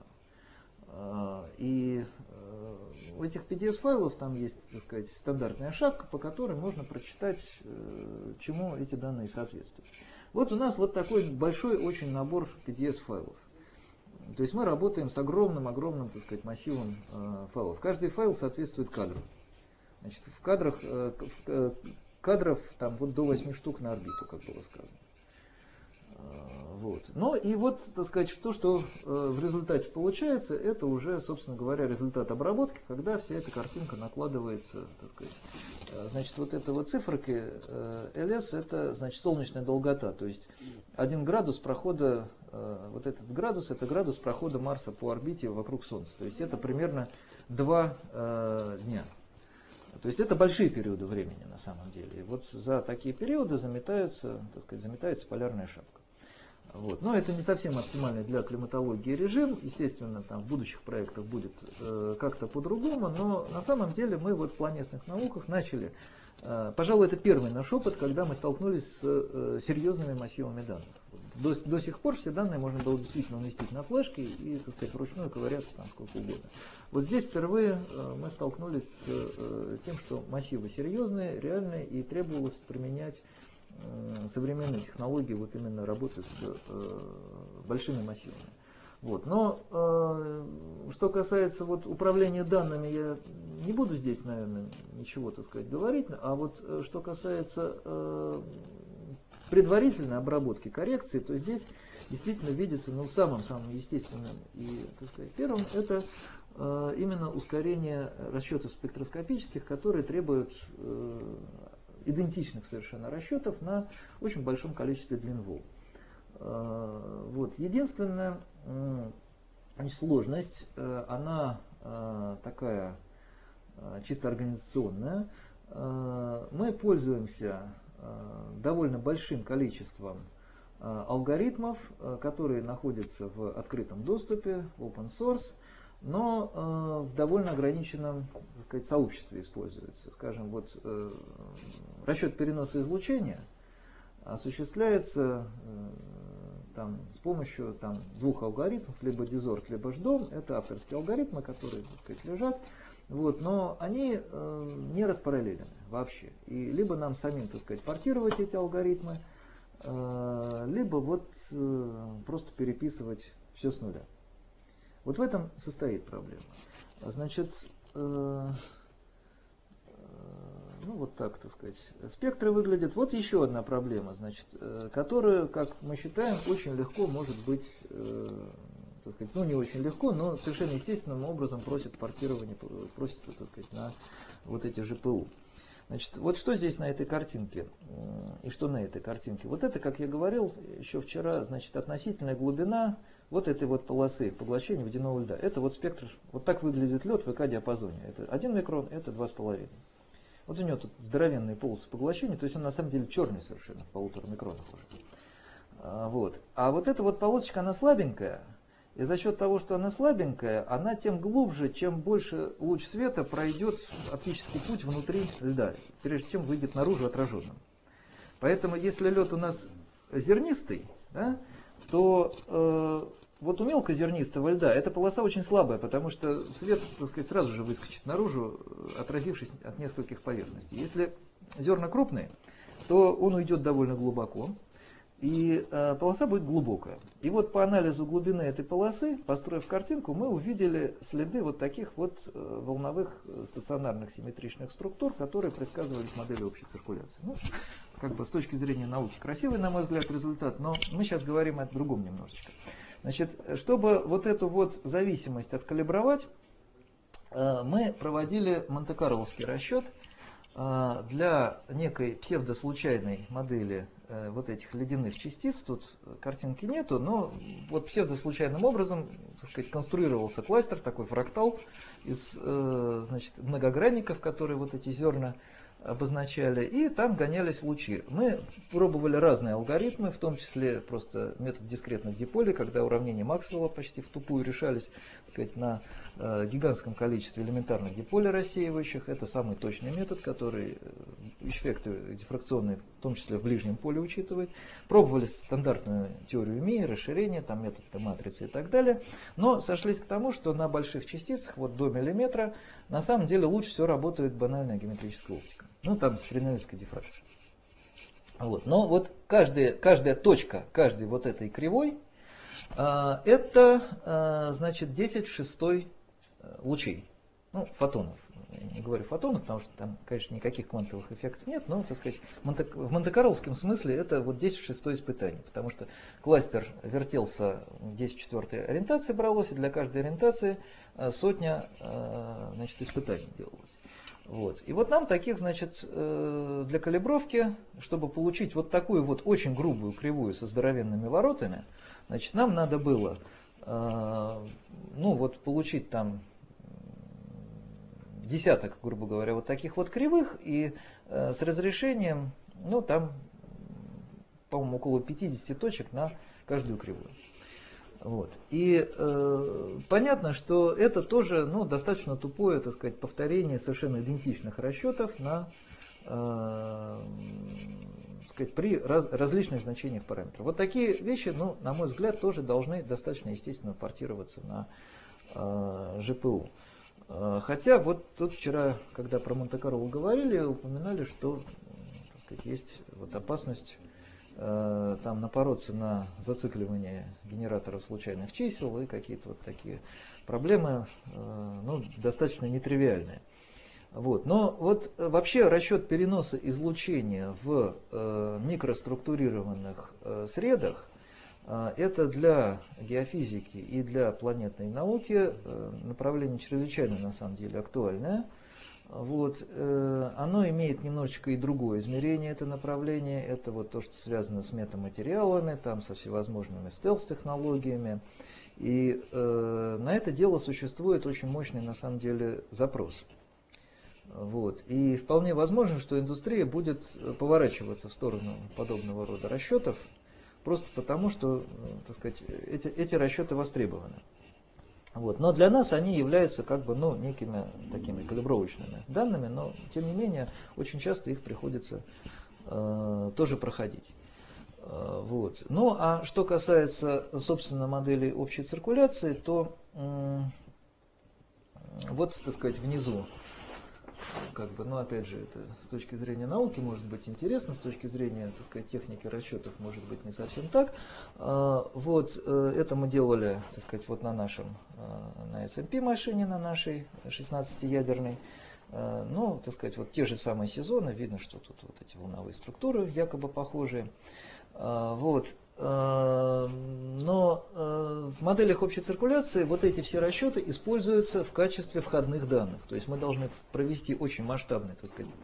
И у этих PDF-файлов там есть, так сказать, стандартная шапка, по которой можно прочитать, чему эти данные соответствуют. Вот у нас вот такой большой очень набор PDF-файлов. То есть мы работаем с огромным, так сказать, массивом файлов. Каждый файл соответствует кадру. Значит, в кадров там вот до 8 штук на орбиту, как было сказано. Вот. Ну и вот, так сказать, то, что в результате получается, это уже, собственно говоря, результат обработки, когда вся эта картинка накладывается, так сказать. Значит, вот эта вот циферки LS, это, значит, солнечная долгота, то есть 1 градус прохода, вот этот градус, это градус прохода Марса по орбите вокруг Солнца. То есть это примерно 2 дня. То есть это большие периоды времени на самом деле. И вот за такие периоды заметается, так сказать, заметается полярная шапка. Вот. Но это не совсем оптимальный для климатологии режим. Естественно, там в будущих проектах будет как-то по-другому. Но на самом деле мы вот в планетных науках начали. Пожалуй, это первый наш опыт, когда мы столкнулись с серьезными массивами данных. До сих пор все данные можно было действительно уместить на флешке и, так сказать, вручную ковыряться там сколько угодно. Вот здесь впервые мы столкнулись с тем, что массивы серьезные, реальные, и требовалось применять современные технологии вот именно работы с большими массивами. Вот. Но что касается вот управления данными, я не буду здесь, наверное, ничего, так сказать, говорить, а вот что касается предварительной обработки, коррекции, то здесь действительно видится, ну, самым естественным и, так сказать, первым, это именно ускорение расчетов спектроскопических, которые требуют идентичных совершенно расчетов на очень большом количестве длин волн. Вот. Единственная сложность, она такая чисто организационная. Мы пользуемся довольно большим количеством алгоритмов, которые находятся в открытом доступе, open source, но в довольно ограниченном, так сказать, сообществе используется. Скажем, вот расчет переноса излучения осуществляется там, с помощью там, 2 алгоритмов, либо Dizort, либо JDOM. Это авторские алгоритмы, которые, так сказать, лежат. Вот, но они не распараллелены вообще. И либо нам самим, так сказать, портировать эти алгоритмы, либо вот просто переписывать все с нуля. Вот в этом состоит проблема. Значит, ну вот так, так сказать, спектры выглядят. Вот еще одна проблема, значит, которая, как мы считаем, очень легко может быть, так сказать, ну не очень легко, но совершенно естественным образом просится, так сказать, на вот эти ЖПУ. Значит, вот что здесь на этой картинке и что на этой картинке. Вот это, как я говорил еще вчера, значит, относительная глубина вот этой вот полосы поглощения водяного льда. Это вот спектр, вот так выглядит лед в ЭК-диапазоне. Это 1 микрон, это 2,5. Вот у него тут здоровенные полосы поглощения, то есть он на самом деле черный совершенно, в 1,5 микронах уже. Вот. А вот эта вот полосочка, она слабенькая. И за счет того, что она слабенькая, она тем глубже, чем больше луч света пройдет оптический путь внутри льда, прежде чем выйдет наружу отраженным. Поэтому если лед у нас зернистый, да, то вот у мелкозернистого льда эта полоса очень слабая, потому что свет, так сказать, сразу же выскочит наружу, отразившись от нескольких поверхностей. Если зерна крупные, то он уйдет довольно глубоко. И полоса будет глубокая. И вот по анализу глубины этой полосы, построив картинку, мы увидели следы вот таких вот волновых стационарных симметричных структур, которые предсказывались моделью общей циркуляции. Ну, как бы с точки зрения науки красивый, на мой взгляд, результат, но мы сейчас говорим о другом немножечко. Значит, чтобы вот эту вот зависимость откалибровать, мы проводили Монте-Карловский расчет для некой псевдослучайной модели вот этих ледяных частиц. Тут картинки нету, но вот псевдослучайным образом, так сказать, конструировался кластер, такой фрактал из, значит, многогранников, которые вот эти зерна обозначали, и там гонялись лучи. Мы пробовали разные алгоритмы, в том числе просто метод дискретных диполей, когда уравнения Максвелла почти втупую решались, так сказать, на гигантском количестве элементарных диполей рассеивающих. Это самый точный метод, который эффекты дифракционные, в том числе в ближнем поле, учитывает. Пробовали стандартную теорию Мии, расширение, там метод матрицы и так далее, но сошлись к тому, что на больших частицах, вот до миллиметра, на самом деле лучше всего работает банальная геометрическая оптика. Ну, там с френелевской дифракцией. Вот. Но вот каждая точка, каждой вот этой кривой, это, значит, 10 в 6 лучей. Ну, фотонов. Я не говорю фотонов, потому что там, конечно, никаких квантовых эффектов нет, но, так сказать, в Монте-Карловском смысле это вот 10 в 6 испытание, потому что кластер вертелся, 10 в 4 ориентации бралось, и для каждой ориентации сотня, значит, испытаний делалось. Вот. И вот нам таких, значит, для калибровки, чтобы получить вот такую вот очень грубую кривую со здоровенными воротами, значит, нам надо было, ну, вот получить там десяток, грубо говоря, вот таких вот кривых, и с разрешением, ну, там, по-моему, около 50 точек на каждую кривую. Вот. И понятно, что это тоже, ну, достаточно тупое, так сказать, повторение совершенно идентичных расчетов на, сказать, при различных значениях параметров. Вот такие вещи, ну, на мой взгляд, тоже должны достаточно естественно портироваться на ЖПУ. Хотя вот тут вчера, когда про Монте-Карло говорили, упоминали, что, так сказать, есть вот опасность там напороться на зацикливание генераторов случайных чисел и какие-то вот такие проблемы, ну, достаточно нетривиальные. Вот. Но вот вообще расчет переноса излучения в микроструктурированных средах, это для геофизики и для планетной науки направление чрезвычайно, на самом деле, актуальное. Вот. Оно имеет немножечко и другое измерение, это направление. Это вот то, что связано с метаматериалами, там, со всевозможными стелс-технологиями. И на это дело существует очень мощный, на самом деле, запрос. Вот. И вполне возможно, что индустрия будет поворачиваться в сторону подобного рода расчетов, просто потому, что, так сказать, эти расчеты востребованы. Вот. Но для нас они являются как бы, ну, некими такими калибровочными данными, но тем не менее очень часто их приходится тоже проходить. Вот. Ну а что касается, собственно, модели общей циркуляции, то вот, так сказать, внизу, как бы, ну, опять же, это с точки зрения науки может быть интересно, с точки зрения, так сказать, техники расчетов может быть не совсем так. Вот это мы делали, так сказать, вот на нашем, на SMP машине, на нашей 16-ядерной. Ну, так сказать, вот те же самые сезоны, видно, что тут вот эти волновые структуры якобы похожие. Вот. Но в моделях общей циркуляции вот эти все расчеты используются в качестве входных данных. То есть мы должны провести очень масштабный, так сказать,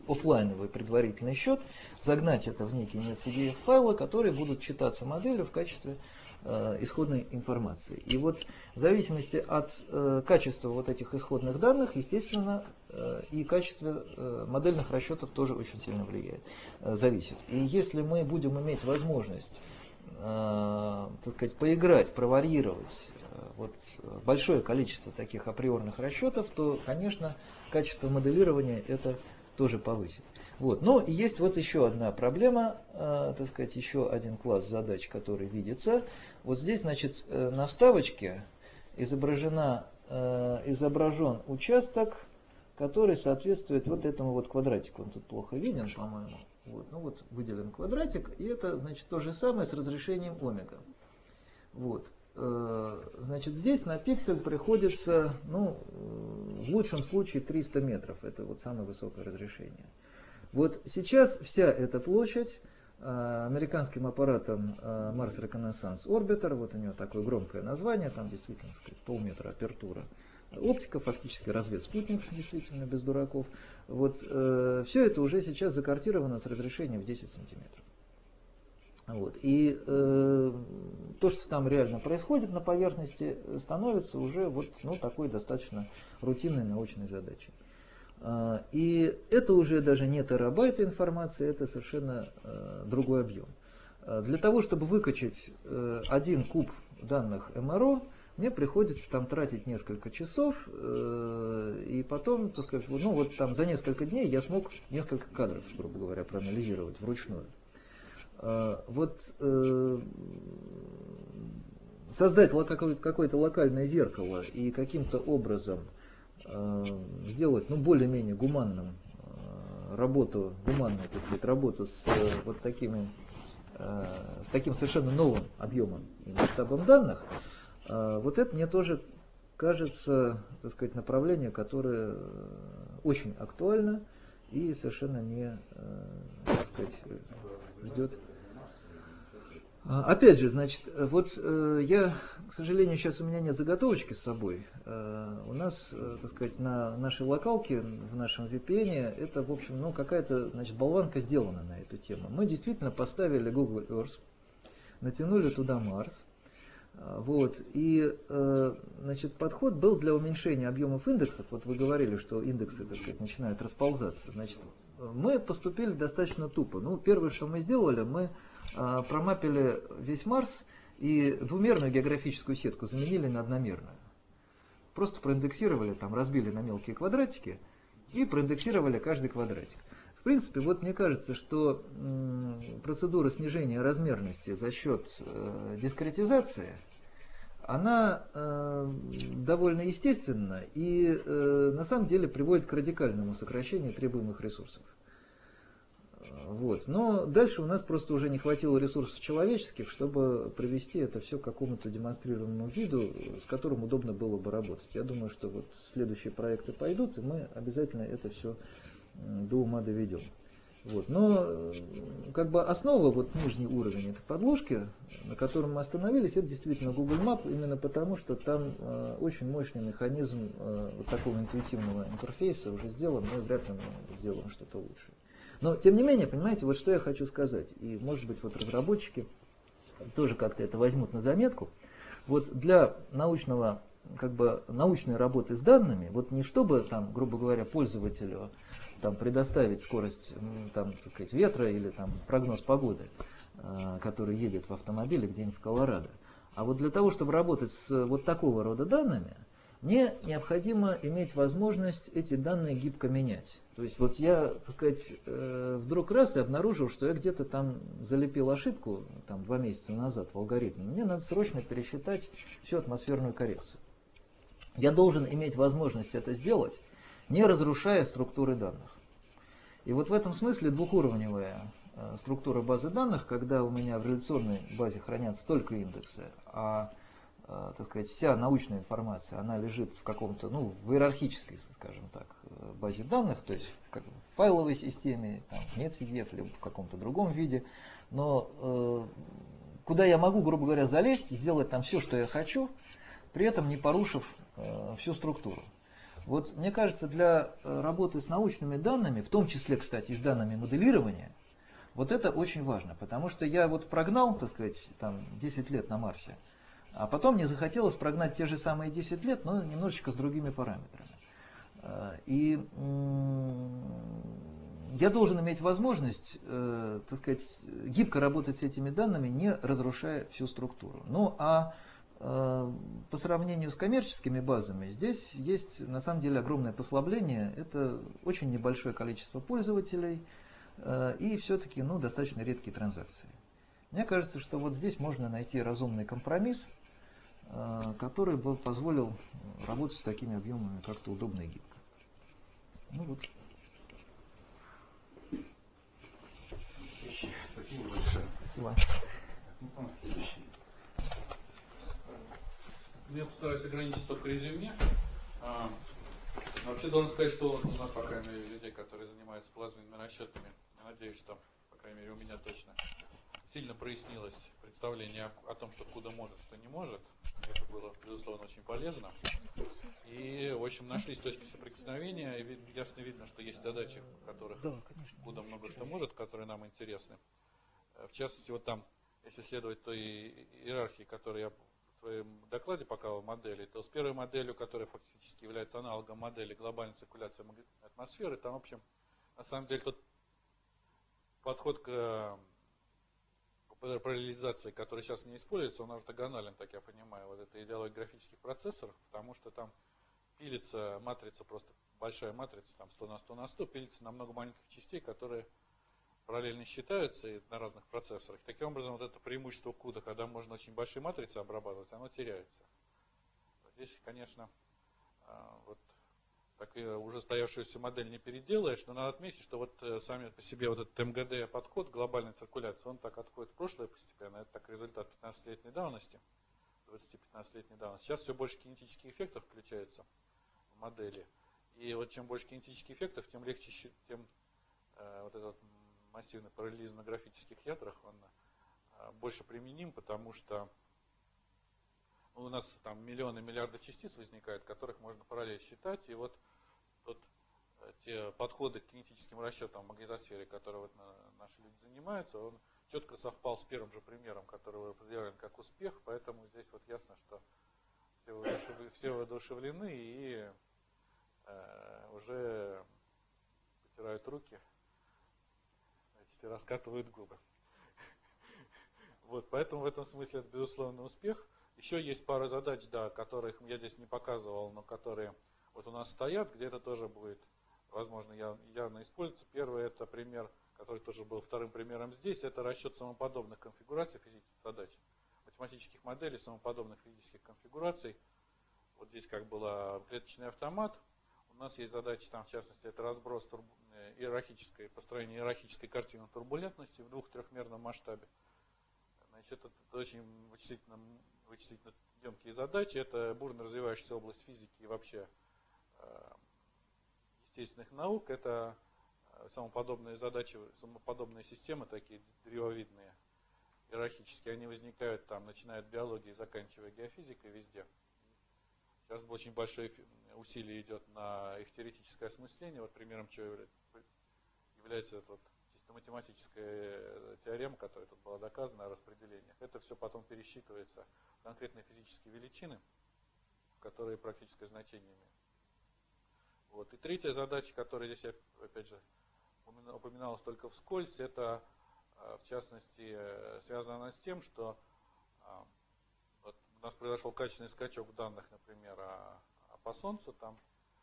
офлайновый предварительный счет, загнать это в некие NetCDF файлы, которые будут читаться моделью в качестве исходной информации. И вот в зависимости от качества вот этих исходных данных, естественно, и качество модельных расчетов тоже очень сильно влияет, зависит. И если мы будем иметь возможность, так сказать, поиграть, проварьировать вот большое количество таких априорных расчетов, то, конечно, качество моделирования это тоже повысит. Вот. Но есть вот еще одна проблема, так сказать, еще один класс задач, который видится. Вот здесь, значит, на вставочке изображен участок, который соответствует вот этому вот квадратику. Он тут плохо виден, по-моему. Вот. Ну вот выделен квадратик, и это, значит, то же самое с разрешением омега. Вот. Значит, здесь на пиксель приходится, ну, в лучшем случае 300 метров. Это вот самое высокое разрешение. Вот сейчас вся эта площадь американским аппаратом Mars Reconnaissance Orbiter, вот у него такое громкое название, там действительно, так сказать, полметра апертура. Оптика, фактически разведспутник, действительно, без дураков. Вот все это уже сейчас закартировано с разрешением в 10 сантиметров. Вот. И то, что там реально происходит на поверхности, становится уже вот, ну, такой достаточно рутинной научной задачей. И это уже даже не терабайты информации, это совершенно другой объем. Для того, чтобы выкачать 1 куб данных МРО, мне приходится там тратить несколько часов, и потом, так сказать, ну вот там за несколько дней я смог несколько кадров, грубо говоря, проанализировать вручную. Вот создать какое-то локальное зеркало и каким-то образом сделать, ну, более-менее гуманную, так сказать, работу с вот таким совершенно новым объемом и масштабом данных, вот это мне тоже кажется, так сказать, направление, которое очень актуально и совершенно не, так сказать, ждет. Опять же, значит, вот я, к сожалению, сейчас у меня нет заготовочки с собой. У нас, так сказать, на нашей локалке, в нашем VPN, это, в общем, ну, какая-то, значит, болванка сделана на эту тему. Мы действительно поставили Google Earth, натянули туда Марс. Вот, и, значит, подход был для уменьшения объемов индексов. Вот вы говорили, что индексы, так сказать, начинают расползаться. Значит, мы поступили достаточно тупо. Ну, первое, что мы сделали, мы промапили весь Марс и двумерную географическую сетку заменили на одномерную. Просто проиндексировали, там, разбили на мелкие квадратики и проиндексировали каждый квадратик. В принципе, вот мне кажется, что процедура снижения размерности за счет дискретизации, она довольно естественна и на самом деле приводит к радикальному сокращению требуемых ресурсов. Вот. Но дальше у нас просто уже не хватило ресурсов человеческих, чтобы привести это все к какому-то демонстрируемому виду, с которым удобно было бы работать. Я думаю, что вот следующие проекты пойдут, и мы обязательно это все до ума доведем. Вот. Но как бы основа, вот нижний уровень этой подложки, на котором мы остановились, это действительно Google Map, именно потому, что там очень мощный механизм вот такого интуитивного интерфейса уже сделан, но вряд ли мы сделаем что-то лучше. Но тем не менее, понимаете, вот что я хочу сказать, и может быть вот разработчики тоже как-то это возьмут на заметку. Вот для научной работы с данными, вот не чтобы там, грубо говоря, пользователю там предоставить скорость там, так сказать, ветра или там прогноз погоды, который едет в автомобиле где-нибудь в Колорадо, а вот для того, чтобы работать с вот такого рода данными, мне необходимо иметь возможность эти данные гибко менять. То есть вот я, так сказать, вдруг раз и обнаружил, что я где-то там залепил ошибку там, 2 месяца назад в алгоритме. Мне надо срочно пересчитать всю атмосферную коррекцию. Я должен иметь возможность это сделать, не разрушая структуры данных. И вот в этом смысле двухуровневая структура базы данных, когда у меня в реляционной базе хранятся только индексы, а так сказать, вся научная информация, она лежит в каком-то, ну, в иерархической, скажем так, базе данных, то есть в файловой системе, там, NetCDF или в каком-то другом виде, но куда я могу, грубо говоря, залезть и сделать там все, что я хочу, при этом не порушив всю структуру. Вот мне кажется, для работы с научными данными, в том числе, кстати, и с данными моделирования, вот это очень важно, потому что я вот прогнал, так сказать, там 10 лет на Марсе, а потом мне захотелось прогнать те же самые 10 лет, но немножечко с другими параметрами. И я должен иметь возможность, так сказать, гибко работать с этими данными, не разрушая всю структуру. Ну а по сравнению с коммерческими базами, здесь есть на самом деле огромное послабление. Это очень небольшое количество пользователей и все-таки достаточно редкие транзакции. Мне кажется, что вот здесь можно найти разумный компромисс, который бы позволил работать с такими объемами как-то удобно и гибко. Ну вот. Спасибо большое. Спасибо. Ну, там следующий. Я постараюсь ограничить только резюме. Вообще должен сказать, что у нас, по крайней мере, людей, которые занимаются плазменными расчетами, я надеюсь, что, по крайней мере, у меня точно сильно прояснилось представление о том, что куда может, что не может. Это было, безусловно, очень полезно. И, в общем, нашлись точки соприкосновения, и ясно видно, что есть задачи, в которых куда много что может, которые нам интересны. В частности, вот там, если следовать той иерархии, которую я в своем докладе показывал модели, то с первой моделью, которая фактически является аналогом модели глобальной циркуляции атмосферы, там, в общем, на самом деле тот подход к параллелизации, который сейчас не используется, он ортогонален, так я понимаю, вот это идеология графических процессоров, потому что там пилится матрица, просто большая матрица, там 100 на 100 на 100, пилится на много маленьких частей, которые параллельно считаются и на разных процессорах. Таким образом, вот это преимущество CUDA, когда можно очень большие матрицы обрабатывать, оно теряется. Здесь, конечно, вот так и уже стоявшуюся модель не переделаешь, но надо отметить, что вот сами по себе вот этот МГД подход глобальной циркуляции, он так отходит в прошлое постепенно, это так результат 15-летней давности, 20-15-летней давности. Сейчас все больше кинетических эффектов включается в модели. И вот чем больше кинетических эффектов, тем легче, тем вот этот массивный параллелизм на графических ядрах, он больше применим, потому что у нас там миллионы, миллиарды частиц возникают, которых можно параллельно считать. И вот те подходы к кинетическим расчетам в магнитосфере, которые вот наши люди занимаются, он четко совпал с первым же примером, который вы определяли как успех. Поэтому здесь вот ясно, что все воодушевлены и уже потирают руки, и раскатывают губы. Вот, поэтому в этом смысле это безусловно успех. Еще есть пара задач, да, которых я здесь не показывал, но которые вот у нас стоят, где это тоже будет, возможно, явно используется. Первый это пример, который тоже был вторым примером здесь, это расчет самоподобных конфигураций физических задач, математических моделей самоподобных физических конфигураций. Вот здесь как было клеточный автомат. У нас есть задача, там в частности, это разброс построение иерархической картины турбулентности в двух-трехмерном масштабе. Значит, это очень вычислительно емкие задачи. Это бурно развивающаяся область физики и вообще естественных наук. Это самоподобные задачи, самоподобные системы, такие древовидные, иерархические. Они возникают там, начиная от биологии, заканчивая геофизикой везде. Сейчас очень большое усилие идет на их теоретическое осмысление. Вот примером чего является это вот чисто математическая теорема, которая тут была доказана о распределениях. Это все потом пересчитывается в конкретные физические величины, которые практическое значение имеют. Вот. И третья задача, которая здесь, опять же, упоминалась только вскользь, это, в частности, связана она с тем, что вот у нас произошел качественный скачок в данных, например, по Солнцу, там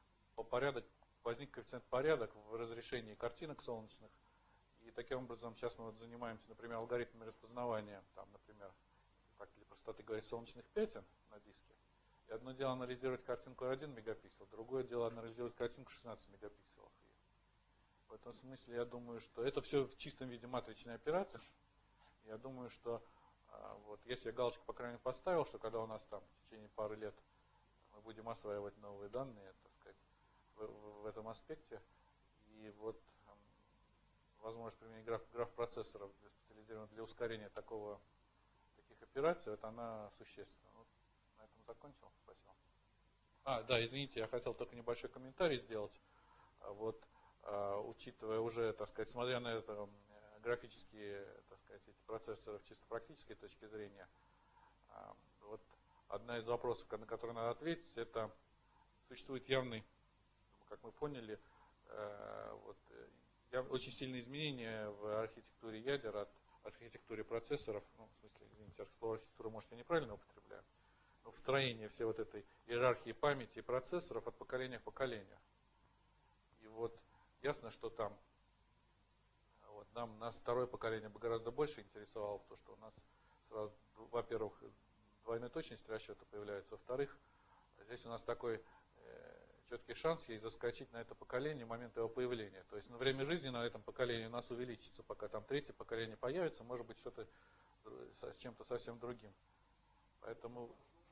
возник коэффициент порядок в разрешении картинок солнечных. И таким образом сейчас мы вот занимаемся, например, алгоритмами распознавания, там, например, так для простоты говорить, солнечных пятен на диске. И одно дело анализировать картинку 1 мегапиксел, другое дело анализировать картинку 16 мегапикселов. И в этом смысле я думаю, что это все в чистом виде матричная операция. Я думаю, что вот если я галочку, по крайней мере, поставил, что когда у нас там в течение пары лет мы будем осваивать новые данные, так сказать, в этом аспекте, и вот возможность применения граф-процессоров специализированных для ускорения таких операций, вот она существенна. Вот на этом закончил. Спасибо. Да, извините, я хотел только небольшой комментарий сделать. Вот, учитывая уже, так сказать, смотря на это графические, так сказать, эти процессоры в чисто практической точки зрения, вот одна из вопросов, на который надо ответить, это существует явный, как мы поняли, вот, очень сильные изменения в архитектуре ядер от архитектуре процессоров, ну, в смысле, извините, слово архитектура, может, я неправильно употребляю, но в строении всей вот этой иерархии памяти и процессоров от поколения к поколению. И вот ясно, что там вот, нас второе поколение бы гораздо больше интересовало, то, что у нас сразу, во-первых, двойной точности расчета появляется, во-вторых, здесь у нас такой четкий шанс есть заскочить на это поколение в момент его появления. То есть на время жизни на этом поколении у нас увеличится, пока там третье поколение появится, может быть что-то с чем-то совсем другим. Поэтому,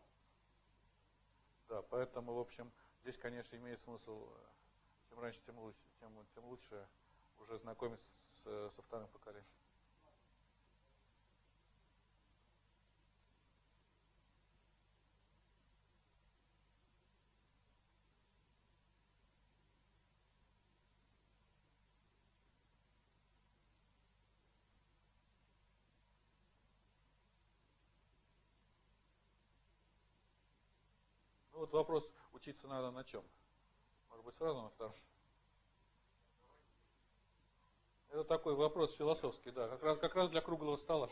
в общем, здесь, конечно, имеет смысл, чем раньше, тем лучше уже знакомиться со вторым поколением. Ну вот вопрос, учиться надо на чем? Может быть, сразу на втором? Это такой вопрос философский, да, как раз для круглого стола.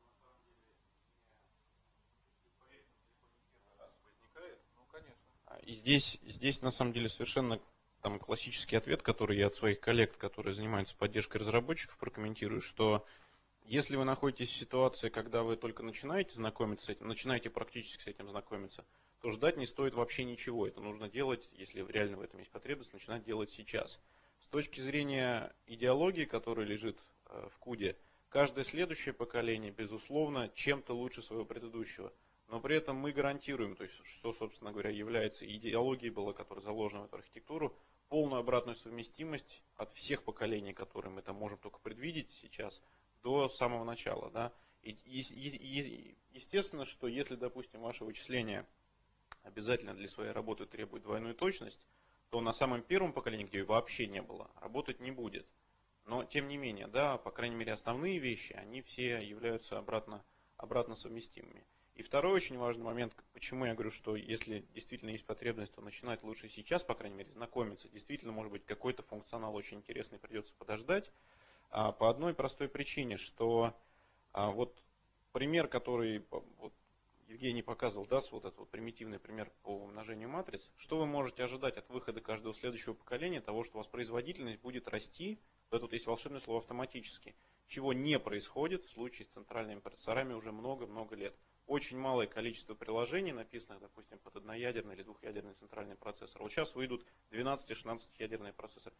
Ну, конечно. И здесь на самом деле совершенно там классический ответ, который я от своих коллег, которые занимаются поддержкой разработчиков, прокомментирую, что если вы находитесь в ситуации, когда вы только начинаете знакомиться с этим, начинаете практически с этим знакомиться, то ждать не стоит вообще ничего. Это нужно делать, если реально в этом есть потребность, начинать делать сейчас. С точки зрения идеологии, которая лежит в КУДе, каждое следующее поколение, безусловно, чем-то лучше своего предыдущего. Но при этом мы гарантируем, то есть, что, собственно говоря, является идеологией была, которая заложена в эту архитектуру, полную обратную совместимость от всех поколений, которые мы там можем только предвидеть сейчас, до самого начала. Да? И естественно, что если, допустим, ваше вычисление обязательно для своей работы требует двойную точность, то на самом первом поколении, где ее вообще не было, работать не будет. Но, тем не менее, да, по крайней мере, основные вещи, они все являются обратно совместимыми. И второй очень важный момент, почему я говорю, что если действительно есть потребность, то начинать лучше сейчас, по крайней мере, знакомиться. Действительно, может быть, какой-то функционал очень интересный, придется подождать. По одной простой причине, что вот пример, который вот Евгений показывал, да, вот этот вот примитивный пример по умножению матриц, что вы можете ожидать от выхода каждого следующего поколения, того, что у вас производительность будет расти, вот тут есть волшебное слово автоматически, чего не происходит в случае с центральными процессорами уже много-много лет. Очень малое количество приложений, написанных, допустим, под одноядерный или двухъядерный центральный процессор. Вот сейчас выйдут 12-16-ядерные процессоры.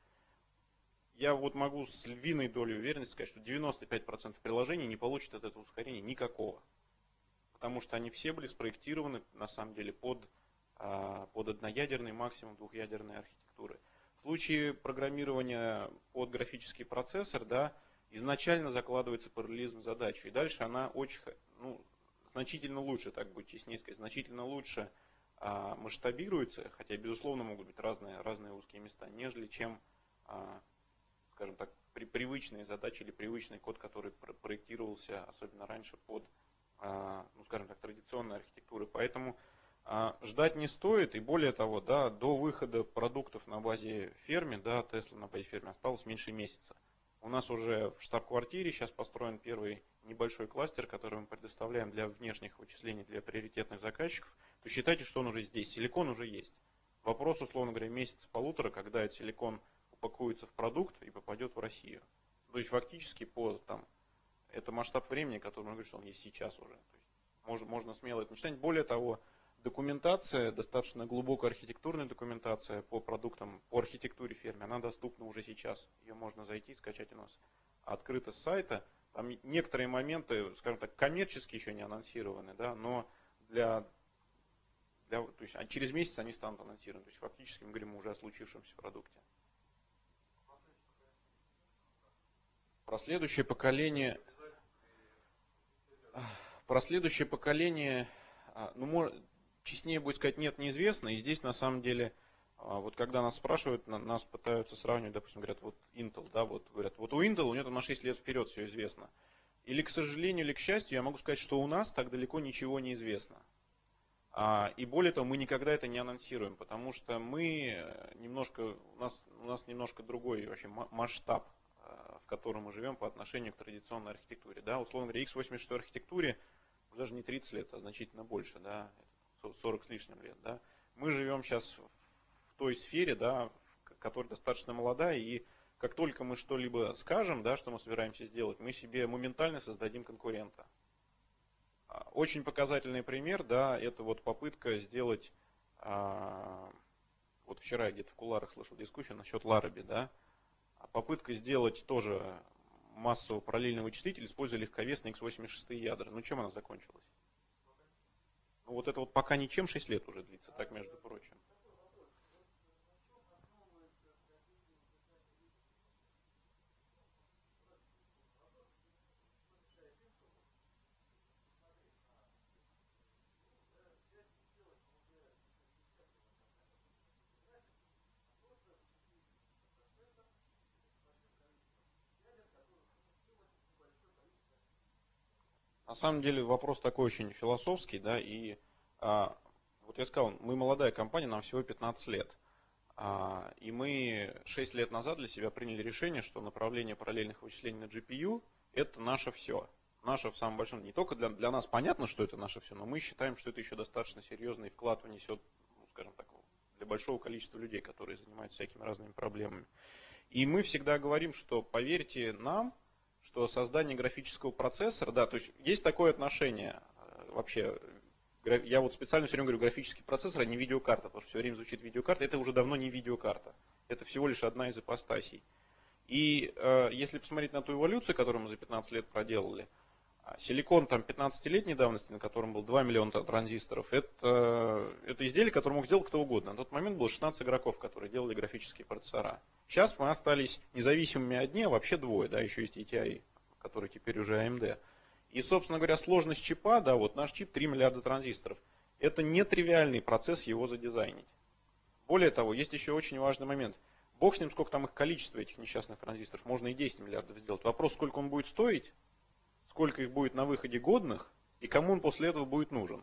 Я вот могу с львиной долей уверенности сказать, что 95% приложений не получат от этого ускорения никакого. Потому что они все были спроектированы, на самом деле, под одноядерный, максимум двухъядерной архитектуры. В случае программирования под графический процессор, да, изначально закладывается параллелизм задачи. И дальше она очень, значительно лучше, так будет честнее сказать, значительно лучше масштабируется, хотя, безусловно, могут быть разные узкие места, нежели чем, скажем так, привычные задачи или привычный код, который проектировался, особенно раньше, под, скажем так, традиционной архитектуры. Поэтому ждать не стоит, и более того, да, до выхода продуктов на базе Fermi, да, Tesla на базе Fermi осталось меньше месяца. У нас уже в штаб-квартире сейчас построен первый небольшой кластер, который мы предоставляем для внешних вычислений, для приоритетных заказчиков. То считайте, что он уже здесь. Силикон уже есть. Вопрос, условно говоря, месяц-полутора, когда этот силикон упакуется в продукт и попадет в Россию. То есть фактически это масштаб времени, который мы говорим, что он есть сейчас уже. То есть можно смело это начинать. Более того, документация, достаточно глубокая архитектурная документация по продуктам, по архитектуре Fermi, она доступна уже сейчас. Ее можно зайти, скачать у нас открыто с сайта. Там некоторые моменты, скажем так, коммерчески еще не анонсированы, да, но то есть, через месяц они станут анонсированы. То есть фактически мы говорим уже о случившемся продукте. Про следующее поколение, честнее будет сказать нет, неизвестно. И здесь на самом деле, вот когда нас спрашивают, нас пытаются сравнивать, допустим, говорят, вот Intel, да, вот говорят, вот у Intel у него там на 6 лет вперед все известно. Или, к сожалению, или к счастью, я могу сказать, что у нас так далеко ничего не известно. И более того, мы никогда это не анонсируем, потому что мы немножко, у нас немножко другой вообще масштаб, в котором мы живем по отношению к традиционной архитектуре. Да? Условно говоря, x86 архитектуре даже не 30 лет, а значительно больше, да? 40 с лишним лет. Да? Мы живем сейчас в той сфере, да, которая достаточно молодая, и как только мы что-либо скажем, да, что мы собираемся сделать, мы себе моментально создадим конкурента. Очень показательный пример, да, это вот попытка сделать, вот вчера я где-то в кулуарах слышал дискуссию насчет Larabi, да, попытка сделать тоже массовый параллельный вычислитель, используя легковесные x86 ядра. Ну, чем она закончилась? Ну, вот это вот пока ничем 6 лет уже длится, так между прочим. На самом деле вопрос такой очень философский, да, и вот я сказал, мы молодая компания, нам всего 15 лет. И мы 6 лет назад для себя приняли решение, что направление параллельных вычислений на GPU это наше все. Наше в самом большом, не только для нас понятно, что это наше все, но мы считаем, что это еще достаточно серьезный вклад внесет, ну, скажем так, для большого количества людей, которые занимаются всякими разными проблемами. И мы всегда говорим, что поверьте нам, что создание графического процессора, да, то есть такое отношение вообще, я вот специально все время говорю графический процессор, а не видеокарта, потому что все время звучит видеокарта, это уже давно не видеокарта, это всего лишь одна из ипостасей. И если посмотреть на ту эволюцию, которую мы за 15 лет проделали, силикон там 15-летней давности, на котором был 2 миллиона транзисторов, это изделие, которое мог сделать кто угодно. На тот момент было 16 игроков, которые делали графические процессора. Сейчас мы остались независимыми одни, а вообще двое, да, еще есть ETI, который теперь уже AMD. И, собственно говоря, сложность чипа, да, вот наш чип 3 миллиарда транзисторов. Это нетривиальный процесс его задизайнить. Более того, есть еще очень важный момент. Бог с ним, сколько там их количество, этих несчастных транзисторов, можно и 10 миллиардов сделать. Вопрос, сколько он будет стоить, сколько их будет на выходе годных, и кому он после этого будет нужен.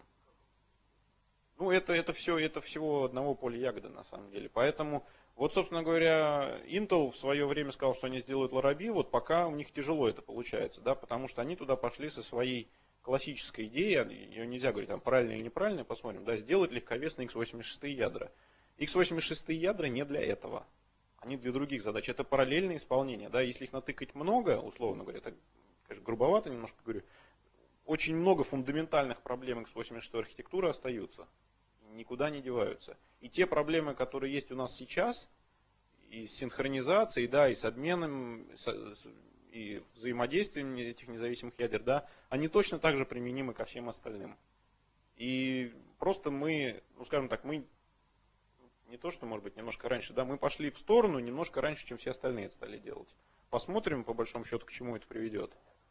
Ну, это всего одного поля ягоды, на самом деле. Поэтому, вот, собственно говоря, Intel в свое время сказал, что они сделают Larabi, вот пока у них тяжело это получается, да, потому что они туда пошли со своей классической идеей, ее нельзя говорить, там, правильно или неправильно, посмотрим, да, сделать легковесные x86 ядра. x86 ядра не для этого, они для других задач, это параллельное исполнение, да, если их натыкать много, условно говоря, так, конечно, грубовато немножко говорю, очень много фундаментальных проблем x86 архитектуры остаются, никуда не деваются. И те проблемы, которые есть у нас сейчас, и с синхронизацией, да, и с обменом, и взаимодействием этих независимых ядер, да, они точно так же применимы ко всем остальным. И просто мы, ну скажем так, мы не то, что может быть немножко раньше, да, мы пошли в сторону немножко раньше, чем все остальные это стали делать. Посмотрим, по большому счету, к чему это приведет.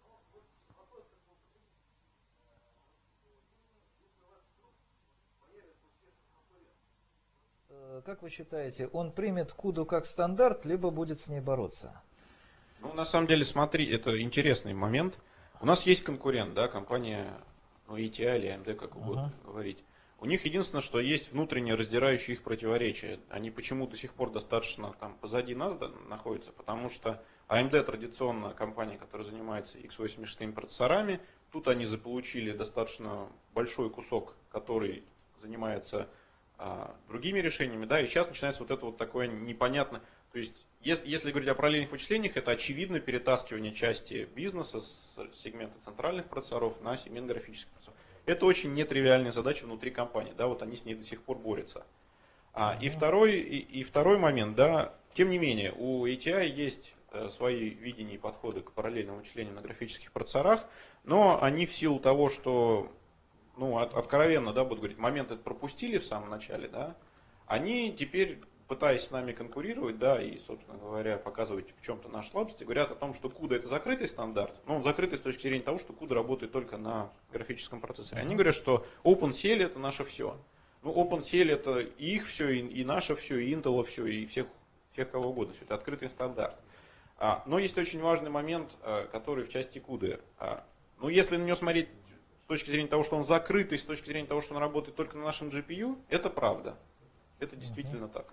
Как вы считаете, он примет CUDA как стандарт, либо будет с ней бороться? Ну, на самом деле, смотри, это интересный момент. У нас есть конкурент, да, компания, ну, ETI или AMD, как угодно говорить. У них единственное, что есть внутренние раздирающие их противоречия. Они почему до сих пор достаточно там позади нас находятся, потому что AMD традиционно компания, которая занимается x86 процессорами. Тут они заполучили достаточно большой кусок, который занимается другими решениями, да, и сейчас начинается вот это вот такое непонятно. То есть, если говорить о параллельных вычислениях, это очевидно перетаскивание части бизнеса с сегмента центральных процессоров на сегмент графических процессоров. Это очень нетривиальная задача внутри компании, да, вот они с ней до сих пор борются. И второй момент, да, тем не менее, у ATI есть свои видения и подходы к параллельному вычислению на графических процессорах, но они в силу того, что, ну, откровенно, да, буду говорить, момент это пропустили в самом начале, да, они теперь, пытаясь с нами конкурировать, да, и, собственно говоря, показывать в чем-то наши слабости, говорят о том, что CUDA это закрытый стандарт, но он закрытый с точки зрения того, что CUDA работает только на графическом процессоре. Они говорят, что OpenCL это наше все. Ну, OpenCL это и их все, и наше все, и Intel все, и всех кого угодно. Все это открытый стандарт. Но есть очень важный момент, который в части CUDA. Ну, если на него смотреть с точки зрения того, что он закрытый, с точки зрения того, что он работает только на нашем GPU, это правда. Это действительно так.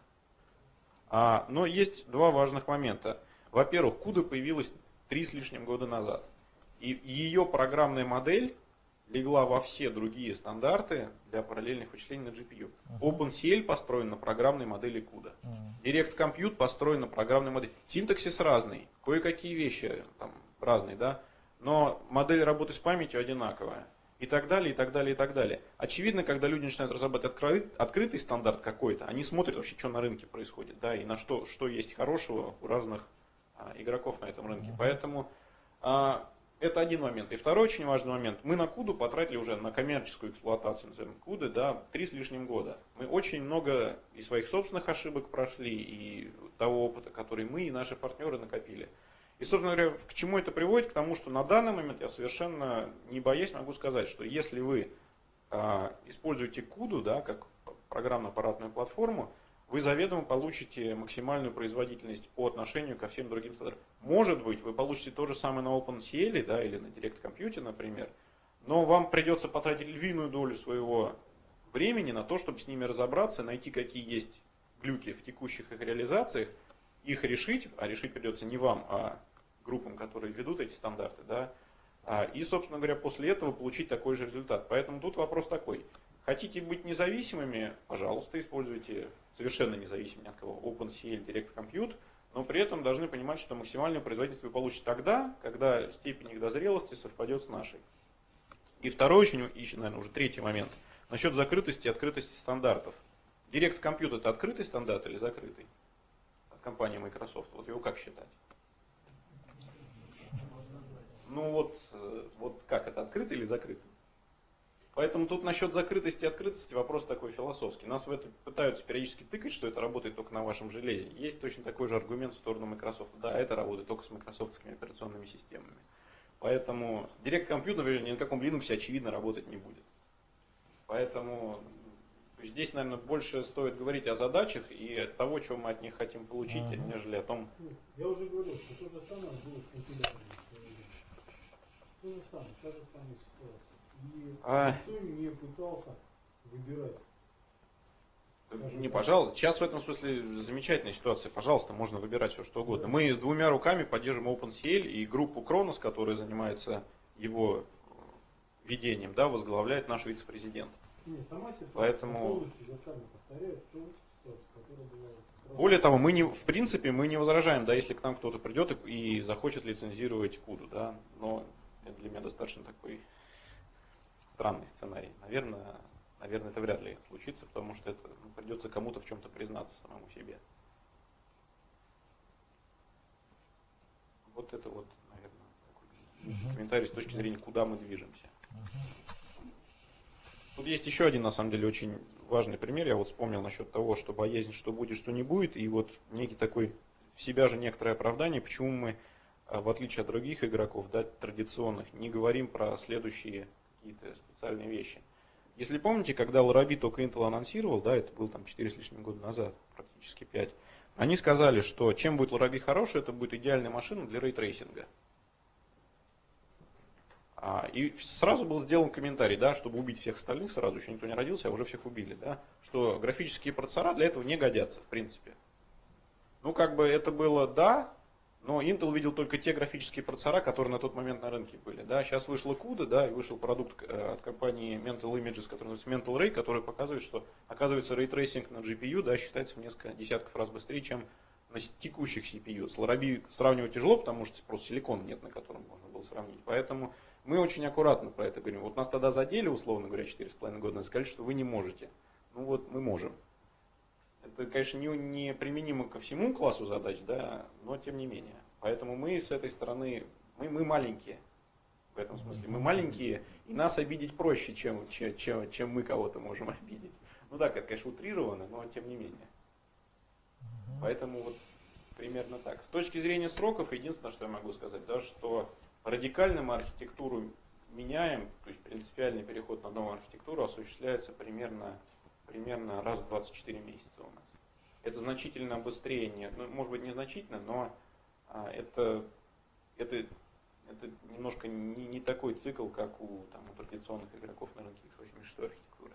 Но есть два важных момента. Во-первых, CUDA появилась 3 с лишним года назад. И ее программная модель легла во все другие стандарты для параллельных вычислений на GPU. OpenCL построен на программной модели CUDA. Direct Compute построен на программной модели. Синтаксис разный, кое-какие вещи там разные, да, но модель работы с памятью одинаковая. И так далее, и так далее, и так далее. Очевидно, когда люди начинают разрабатывать открытый стандарт какой-то, они смотрят вообще, что на рынке происходит, да, и на что есть хорошего у разных игроков на этом рынке. Поэтому это один момент. И второй очень важный момент. Мы на CUDA потратили уже на коммерческую эксплуатацию, назовем CUDA, да, 3 с лишним года. Мы очень много и своих собственных ошибок прошли, и того опыта, который мы и наши партнеры накопили. И, собственно говоря, к чему это приводит? К тому, что на данный момент я совершенно не боясь могу сказать, что если вы используете CUDA, да, как программно-аппаратную платформу, вы заведомо получите максимальную производительность по отношению ко всем другим стандартам. Может быть, вы получите то же самое на OpenCL, да, или на Direct Compute, например, но вам придется потратить львиную долю своего времени на то, чтобы с ними разобраться, найти, какие есть глюки в текущих их реализациях, их решить, а решить придется не вам, а группам, которые ведут эти стандарты, да, и, собственно говоря, после этого получить такой же результат. Поэтому тут вопрос такой. Хотите быть независимыми, пожалуйста, используйте совершенно независимый от кого OpenCL, Direct Compute, но при этом должны понимать, что максимальную производительность вы получите тогда, когда степень их дозрелости совпадет с нашей. И второй, очень, наверное, уже третий момент, насчет закрытости и открытости стандартов. Direct Compute это открытый стандарт или закрытый? От компании Microsoft. Вот его как считать? Ну вот как это, открытый или закрытый? Поэтому тут насчет закрытости и открытости вопрос такой философский. Нас в это пытаются периодически тыкать, что это работает только на вашем железе. Есть точно такой же аргумент в сторону Microsoft. Да, это работает только с майкрософтскими операционными системами. Поэтому Direct Compute, например, ни на каком Linux очевидно работать не будет. Поэтому здесь, наверное, больше стоит говорить о задачах и от того, чего мы от них хотим получить, нежели о том... Я уже говорил, что то же самое было с компилятором. То же самое, та же самая ситуация. И никто не пытался выбирать. Не, пожалуйста. Сейчас в этом смысле замечательная ситуация. Пожалуйста, можно выбирать все, что угодно. Мы с 2 руками поддерживаем OpenCL, и группу Kronos, которая занимается его ведением, да, возглавляет наш вице-президент. Сама ситуация Поэтому... повторяет ту ситуацию, которая была... Более того, в принципе, мы не возражаем, да, если к нам кто-то придет и захочет лицензировать CUDA, да, но это для меня достаточно такой странный сценарий. Наверное, это вряд ли случится, потому что это придется кому-то в чем-то признаться самому себе. Вот это вот, наверное, такой комментарий с точки зрения, куда мы движемся. Тут есть еще один, на самом деле, очень важный пример. Я вот вспомнил насчет того, что боязнь, что будет, что не будет. И вот некий такой, в себя же некоторое оправдание, почему мы, в отличие от других игроков, да, традиционных, не говорим про следующие какие-то специальные вещи. Если помните, когда LaraBit только Intel анонсировал, да, это было там 4 с лишним года назад, практически 5, они сказали, что чем будет LaraBit хороший, это будет идеальная машина для рейтрейсинга. И сразу был сделан комментарий, да, чтобы убить всех остальных, сразу еще никто не родился, а уже всех убили, да, что графические процессора для этого не годятся, в принципе. Ну, как бы это было да, но Intel видел только те графические процессора, которые на тот момент на рынке были. Да. Сейчас вышла CUDA, да, и вышел продукт от компании Mental Images, который называется Mental Ray, который показывает, что, оказывается, рейтрейсинг на GPU, да, считается в несколько десятков раз быстрее, чем на текущих CPU. С LaraBit сравнивать тяжело, потому что просто силикона нет, на котором можно было сравнить. Поэтому мы очень аккуратно про это говорим. Вот нас тогда задели, условно говоря, 4,5 года назад, сказали, что вы не можете. Ну вот мы можем. Это, конечно, не применимо ко всему классу задач, да, но тем не менее. Поэтому мы с этой стороны, мы маленькие. В этом смысле мы маленькие, и нас обидеть проще, чем мы кого-то можем обидеть. Ну так, это, конечно, утрировано, но тем не менее. Поэтому вот примерно так. С точки зрения сроков, единственное, что я могу сказать, да, что радикально мы архитектуру меняем, то есть принципиальный переход на новую архитектуру осуществляется примерно примерно раз в 24 месяца у нас. Это значительно быстрее, ну, может быть не значительно, но это немножко не такой цикл, как у традиционных игроков на рынке x86 архитектуры.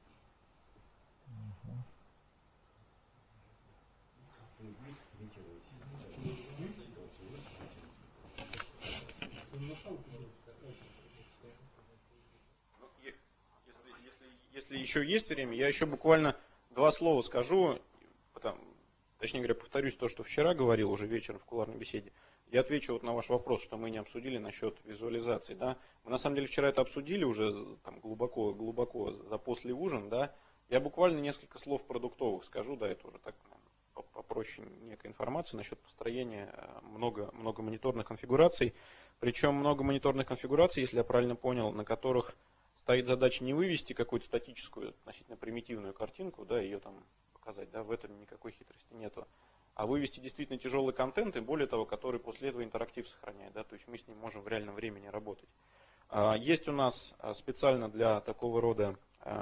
Если еще есть время, я еще буквально 2 слова скажу, точнее говоря, повторюсь то, что вчера говорил уже вечером в кулуарной беседе. Я отвечу вот на ваш вопрос, что мы не обсудили насчет визуализации. Да? Мы на самом деле вчера это обсудили уже глубоко за после ужин. Да? Я буквально несколько слов продуктовых скажу, да, это уже так попроще некая информация насчет построения много мониторных конфигураций. Причем много мониторных конфигураций, если я правильно понял, на которых стоит задача не вывести какую-то статическую, относительно примитивную картинку, да, ее там показать, да, в этом никакой хитрости нету, а вывести действительно тяжелый контент, и более того, который после этого интерактив сохраняет, да, то есть мы с ним можем в реальном времени работать. Есть у нас специально для такого рода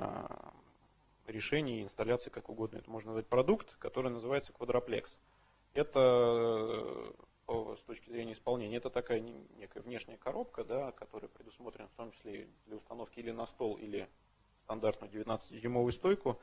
решений, инсталляций, как угодно это можно назвать, продукт, который называется Quadroplex. Это с точки зрения исполнения, это такая некая внешняя коробка, да, которая предусмотрена в том числе для установки или на стол, или стандартную 19-дюймовую стойку,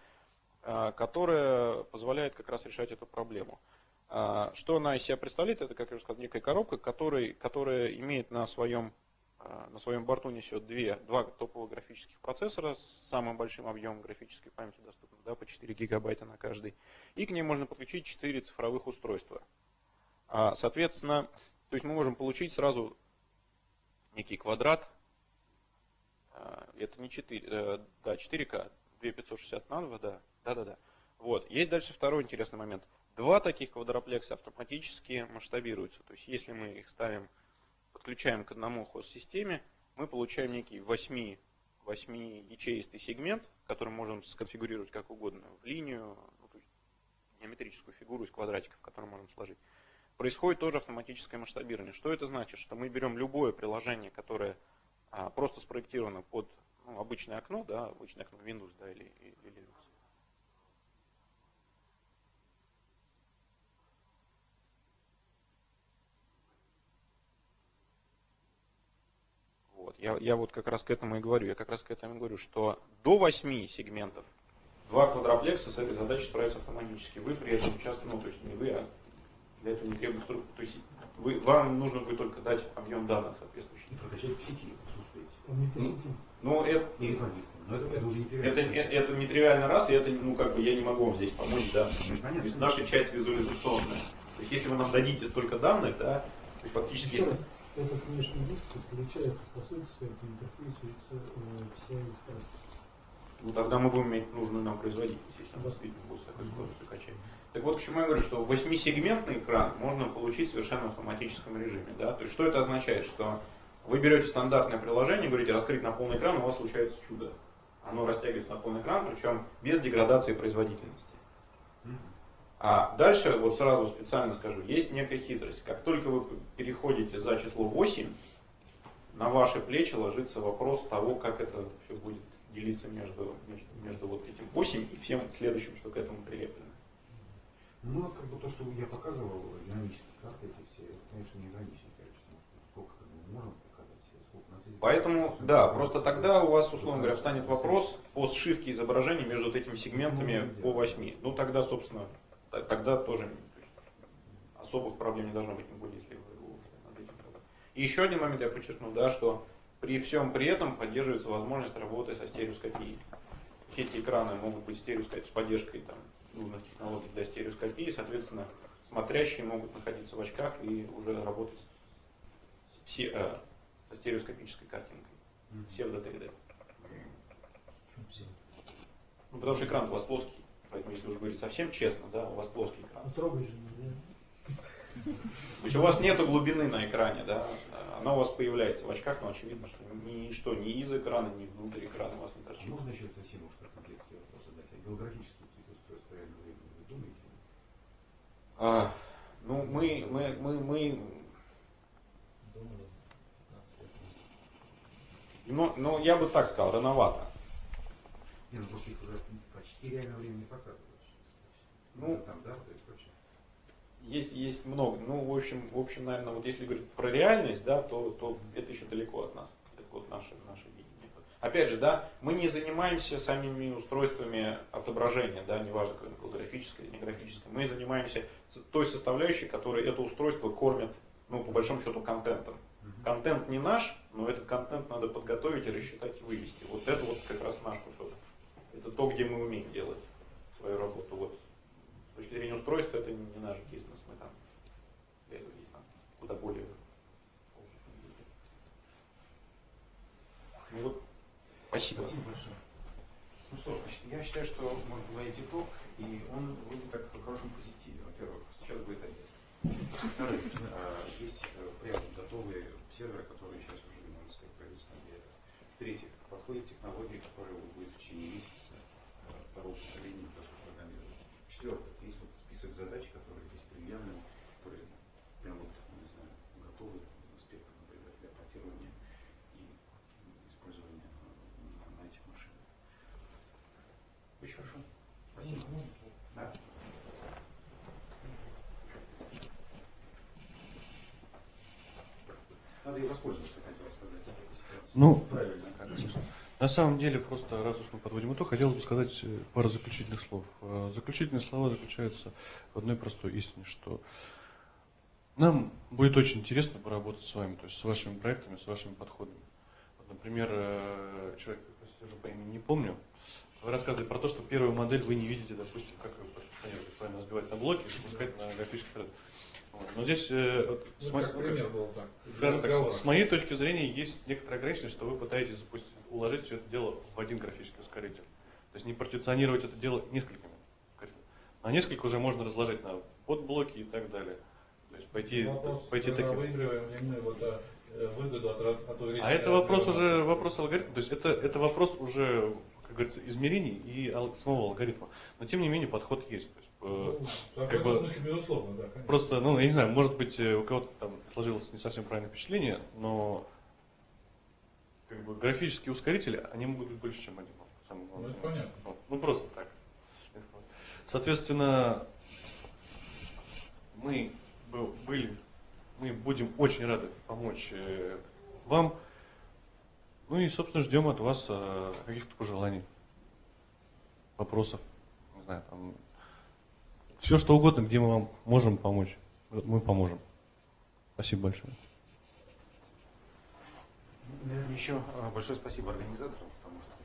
которая позволяет как раз решать эту проблему. Что она из себя представляет? Это, как я уже сказал, некая коробка, которая имеет на своем борту несет два топовых графических процессора с самым большим объемом графической памяти доступным, да, по 4 гигабайта на каждый. И к ней можно подключить 4 цифровых устройства. Соответственно, то есть мы можем получить сразу некий квадрат. Это не 4К, 2560 на 2, да. Вот. Есть дальше второй интересный момент. 2 таких квадроплекса автоматически масштабируются. То есть если мы их подключаем к одному хост-системе, мы получаем некий 8-ячеистый сегмент, который можем сконфигурировать как угодно в линию, ну, то есть геометрическую фигуру из квадратиков, которую можем сложить. Происходит тоже автоматическое масштабирование. Что это значит? Что мы берем любое приложение, которое просто спроектировано под обычное окно, да, обычное окно Windows, да, или Linux. Вот. Я вот как раз к этому и говорю. Что до 8 сегментов 2 квадроплекса с этой задачей справятся автоматически. Вы при этом участвуете, то есть не вы, а для этого не требуется структура. То есть вам нужно будет только дать объем данных соответствующий. Прокачать в сети отсутствуете. Ну, это уже нетривиально. Это нетривиально раз, и это, я не могу вам здесь помочь, да. То есть наша часть визуализационная. То есть если вы нам дадите столько данных, да, то есть фактически... Этот внешний диск подключается по сути своей к интерфейсу PCI Express. Ну тогда мы будем иметь нужную нам производительность, если он действительно будет с такой скоростью качать. Так вот, к чему я говорю, что 8-сегментный экран можно получить совершенно в автоматическом режиме. Да? То есть что это означает? Что вы берете стандартное приложение, говорите раскрыть на полный экран, у вас случается чудо. Оно растягивается на полный экран, причем без деградации производительности. А дальше, вот сразу специально скажу, есть некая хитрость. Как только вы переходите за число 8, на ваши плечи ложится вопрос того, как это все будет делиться между вот этим 8 и всем следующим, что к этому прилеплено. Ну, как бы то, что я показывал, динамические карты эти все, это, конечно, неограниченное количество. Сколько мы можем показать, сколько у нас есть. Поэтому, да, просто тогда у вас, условно говоря, встанет вопрос по сшивке изображений между вот этими сегментами по 8. Ну, тогда, собственно, тогда тоже особых проблем не должно быть, тем более, если вы над этим работаете. И еще один момент я подчеркну, да, что при всем при этом поддерживается возможность работы со стереоскопией. Эти экраны могут быть с поддержкой нужных технологий для стереоскопии, соответственно, смотрящие могут находиться в очках и уже работать со стереоскопической картинкой. Псевдо 3D. Ну, потому что экран у вас плоский, поэтому если уже говорить совсем честно, да, у вас плоский экран. Трогай же нельзя. То есть у вас нет глубины на экране, да, она у вас появляется в очках, но очевидно, что ни из экрана, ни внутрь экрана у вас не торчит. Можно еще совсем уж конкретный вопрос задать? А географические какие-то устройства реального времени вы думаете? Ну, я бы так сказал, рановато. Нет, просто их уже почти практически реального времени прокатывают. Ну, стандарты и прочее. Есть много. Ну, в общем, наверное, вот если говорить про реальность, да, то это еще далеко от нас. Это вот наше видение. Опять же, да, мы не занимаемся самими устройствами отображения, да, неважно, графическое или не графическое. Мы занимаемся той составляющей, которая это устройство кормит, ну, по большому счету, контентом. Контент не наш, но этот контент надо подготовить и рассчитать и вывести. Вот это вот как раз наш кусок. Это то, где мы умеем делать свою работу. Вот. С точки зрения устройства это не наш бизнес. Мы там для этого есть там куда более. Ну, вот. Спасибо. Спасибо большое. Ну что ж, значит, я считаю, что можно подводить итог, и он будет так в хорошем позитиве. Во-первых, сейчас будет один. Во-вторых, есть прямо готовые серверы, которые сейчас уже, можно сказать, производятся где-то. В-третьих, подходят технологии, которые будут в течение месяца второго поколения то, что программируют. В-четвертых, есть вот список задач, которые здесь предъявлены, которые прям вот, не знаю, готовы спектр, например, для портирования и использования на этих машинах. Очень хорошо. Спасибо. Да. Надо и воспользоваться, хотел сказать. Ну, правильно, как на самом деле, просто раз уж мы подводим итог, хотелось бы сказать пару заключительных слов. Заключительные слова заключаются в одной простой истине, что нам будет очень интересно поработать с вами, то есть с вашими проектами, с вашими подходами. Вот, например, человек, я уже по имени не помню, вы рассказывали про то, что первую модель вы не видите, допустим, как ее правильно разбивать на блоки и запускать на графический ряд. Вот. Но здесь, пример был, так. Скажем так, с моей точки зрения, есть некоторые ограничения, что вы пытаетесь уложить все это дело в один графический ускоритель. То есть не партиционировать это дело несколькими ускорителями. На несколько уже можно разложить на подблоки и так далее. То есть пойти таким. Выигрываем ли мы вот выгоду от увеличения. А это вопрос уже вопрос алгоритма. То есть это вопрос уже, как говорится, измерений и самого алгоритма. Но тем не менее подход есть. То есть, в этом смысле, безусловно, да, конечно. Просто, ну, я не знаю, может быть, у кого-то там сложилось не совсем правильное впечатление, но как бы графические ускорители, они могут быть больше, чем один. Ну, это понятно. Вот. Ну, просто так. Соответственно, мы будем очень рады помочь вам. Ну и, собственно, ждем от вас каких-то пожеланий, вопросов, не знаю, там, все что угодно, где мы вам можем помочь, мы поможем. Спасибо большое. Наверное, еще большое спасибо организаторам, потому что